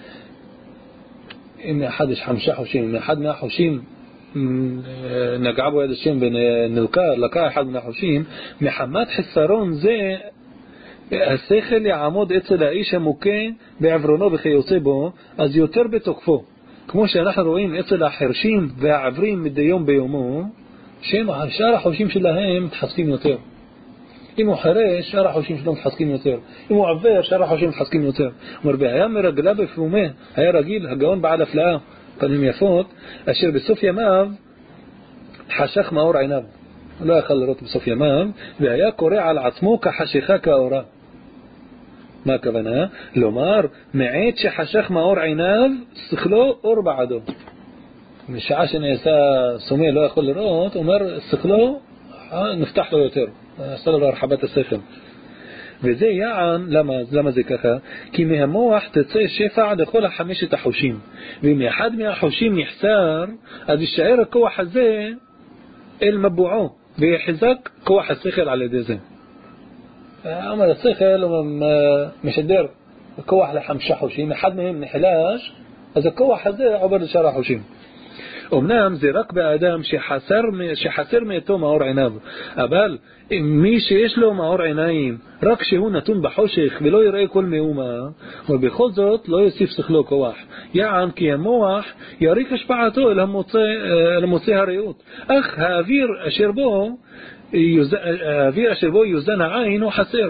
אם אחד יש 5 חושים, אם אחד מהחושים נגעה בו יד השם ולקה אחד מן החושים, מחמת חסרון זה השכל יעמוד אצל האיש המוכה בעברונו וכיוצא בו, אז יותר בתוקפו. כמו שאנחנו רואים אצל החרשים והעברים מדי יום ביומו, שאר החושים שלהם מתחזקים יותר. אם הוא חרש, שאר החושים שלו מתחזקים יותר. אם הוא עבר, שאר החושים מתחזקים יותר. אומר, והיה מרגלה בפרומה, היה רגיל, הגאון בעל הפלאה, פנים יפות, אשר בסוף ימיו חשך מאור עיניו. הוא לא יכל לראות בסוף ימיו, והיה קורא על עצמו כחשיכה כאורה. מה הכוונה? לומר, מעט שחשך מאור עיניו, שכלו אור בעדו. משעה שנעשה סומא לא יכול לראות, אומר, שכלו נפתח לו יותר. עשה לו הרחבת השכל. וזה יען, למה זה ככה? כי מהמוח תצא שפע לכל 5 החושים. ואם אחד מהחושים נחסר, אז יישאר הכוח הזה אל מבועו, ויחזק כוח השכל על ידי זה. אמר השכל הוא משדר כוח ל5 חושים, אחד מהם נחלש, אז הכוח הזה עובר לשאר החושים. אמנם זה רק באדם שחסר מאתו מאור עיניו, אבל מי שיש לו מאור עיניים, רק שהוא נתון בחושך ולא יראה כל מאומה, ובכל זאת לא יוסיף שכלו כוח. יען כי המוח יריק השפעתו אל המוצא הרעות, אך האוויר אשר בו האוויר אשר בו יוזן העין הוא חסר.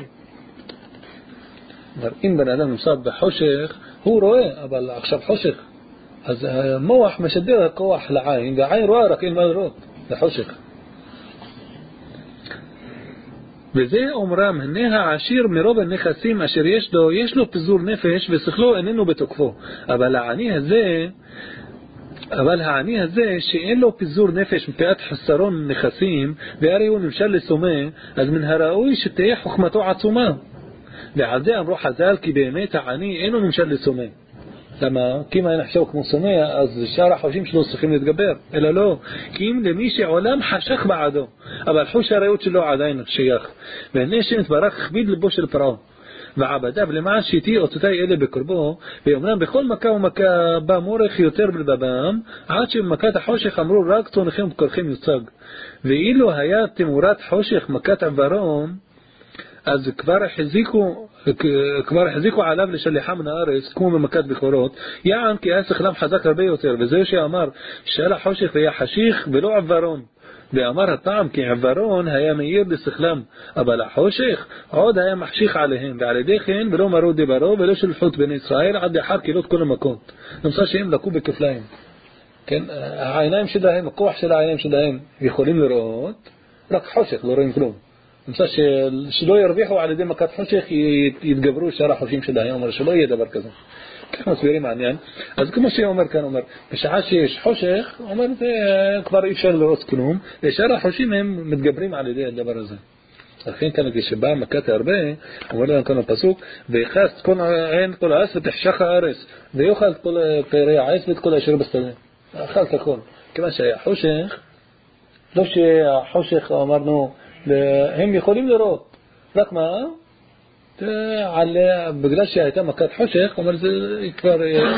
אם בן אדם נמצא בחושך הוא רואה, אבל עכשיו חושך, אז המוח משדר הכוח לעין, והעין רואה רק אין מה לראות, זה חושך. וזה אומרם, הנה העשיר מרוב הנכסים אשר יש לו פיזור נפש ושכלו איננו בתוקפו. אבל העני הזה שאין לו פיזור נפש מפאת חסרון נכסים, והרי הוא נמשל לסומה, אז מן הראוי שתהיה חוכמתו עצומה. ועל זה אמרו חז"ל, כי באמת העני אינו נמשל לסומה. למה? כי אם היה נחשב כמו סומה, אז שאר החושים שלו צריכים להתגבר. אלא לא, כי אם למי שעולם חשך בעדו, אבל חוש הראות שלו עדיין שייך. והנה שנתברך הכביד לבו של פרעה, ועבדיו למען שיתי אותותי אלה בקרבו, ואומנם בכל מכה ומכה בא מורך יותר בלבבם, עד שבמכת החושך אמרו רק תונכם ובקורכם יוצג. ואילו היה תמורת חושך מכת עברון, אז כבר החזיקו עליו לשליחה מן הארץ כמו במכת בכורות, יען כי היה שכלם חזק הרבה יותר. וזה שאמר שאלה חושך והיה חשיך ולא עברון, ואמר הטעם כי עברון היה מאיר לשכלם, אבל החושך עוד היה מחשיך עליהם, ועל ידי כן ולא מרו דברו ולא שלחו את בני ישראל עד לאחר כילות כל המכות. נמצא שהם לקו בכפליים, כן? העיניים שלהם, הכוח של העיניים שלהם יכולים לראות, רק חושך לא רואים כלום. נמצא שלא ירוויחו על ידי מכת חושך, יתגברו שאר החושים שלהם. אומר שלא יהיה דבר כזה. כך מסבירים העניין. אז כמו שאומר כאן, אומר בשעה שיש חושך, אומר זה כבר אי אפשר לראות כלום, ושאר החושים הם מתגברים על ידי הדבר הזה. לכן כאן כשבא מכת הרבה, אומר לנו כאן הפסוק, ויחס כל העין כל העץ ותחשך הארץ, ויאכל את כל פרי העץ ואת כל אשר בשדה. אכל את הכל. כיוון שהיה חושך, לא שהחושך אמרנו הם יכולים לראות, רק מה? בגלל שהייתה מכת חושך, אומר זה כבר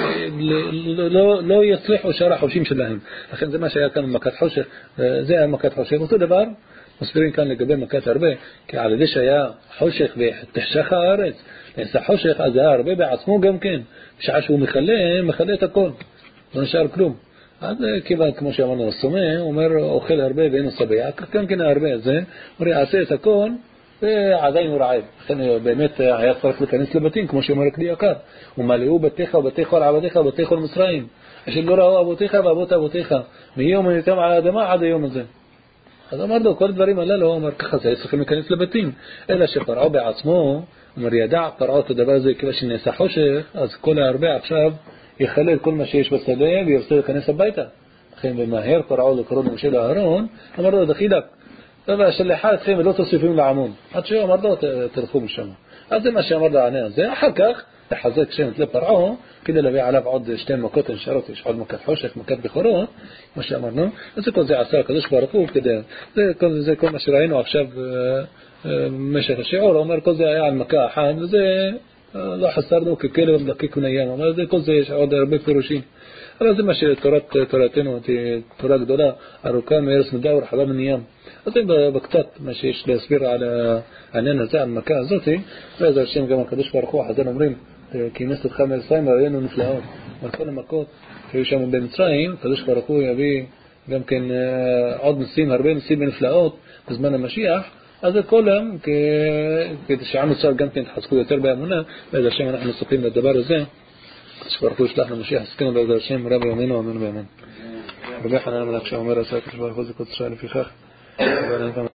לא יצליחו שאר החושים שלהם. לכן זה מה שהיה כאן מכת חושך, זה היה מכת חושך. אותו דבר מסבירים כאן לגבי מכת הרבה, כי על ידי שהיה חושך ותחשך הארץ, נעשה חושך, אז היה הרבה בעצמו גם כן, בשעה שהוא מכלה את הכל, לא נשאר כלום. אז כיוון כמו שאמרנו הסומה, אומר אוכל הרבה ואינו שבע, כאן כן הרבה הזה, אומר יעשה את הכל ועדיין הוא רעב. לכן באמת היה צריך להיכנס לבתים, כמו שאומר כלי יקר, ומלאו בתיך ובתי כל עבדיך ובתי כל מצרים, אשר לא ראו אבותיך ואבות אבותיך מיום הניתם על האדמה עד היום הזה. אז אמר לו כל הדברים הללו, אומר ככה זה צריכים להיכנס לבתים, אלא שפרעה בעצמו, אומר ידע פרעה את הדבר הזה, כיוון שנעשה חושך, אז כל הרבה עכשיו יחלל כל מה שיש בשדה וירצה להיכנס הביתה. לכן במהר פרעה לקרוא למשה לאהרון, אמר לו דחילק, והשליחה אתכם ולא תוסיפים לעמון, עד שהוא אמר לו תלכו משם. אז זה מה שאמר לענה הזה. אחר כך תחזק שם את לפרעה כדי להביא עליו עוד שתי מכות נשארות, יש עוד מכת חושך, מכת בכורות, מה שאמרנו. אז כל זה עשה הקדוש ברוך הוא כדי, זה כל מה שראינו עכשיו במשך השיעור, אומר כל זה היה על מכה אחת, וזה לא חסרנו ככלב מדקק מן הים. אבל זה כל זה יש עוד הרבה פירושים. אבל זה מה שתורתנו, תורה גדולה, ארוכה מארץ נדע ורחבה מן ים. אז זה בקצת מה שיש להסביר על העניין הזה, על המכה הזאת. ואז השם גם הקדוש ברוך הוא חז"ל אומרים, כינס אותך ממצרים וראינו נפלאות. על כל המכות שהיו שם במצרים, הקדוש ברוך הוא יביא גם כן עוד ניסים, הרבה ניסים ונפלאות בזמן המשיח. אז זה כולם, כדי שעם ישראל גם כן תחזקו יותר באמונה, ואז השם אנחנו מספרים לדבר הזה. הקדוש ברוך הוא ישלח למשיח עסקנו בעזרת השם רבי ימינו אמן ואמן. רבי חנן המלך שאומר עשה הקדוש ברוך הוא זה קודש לפיכך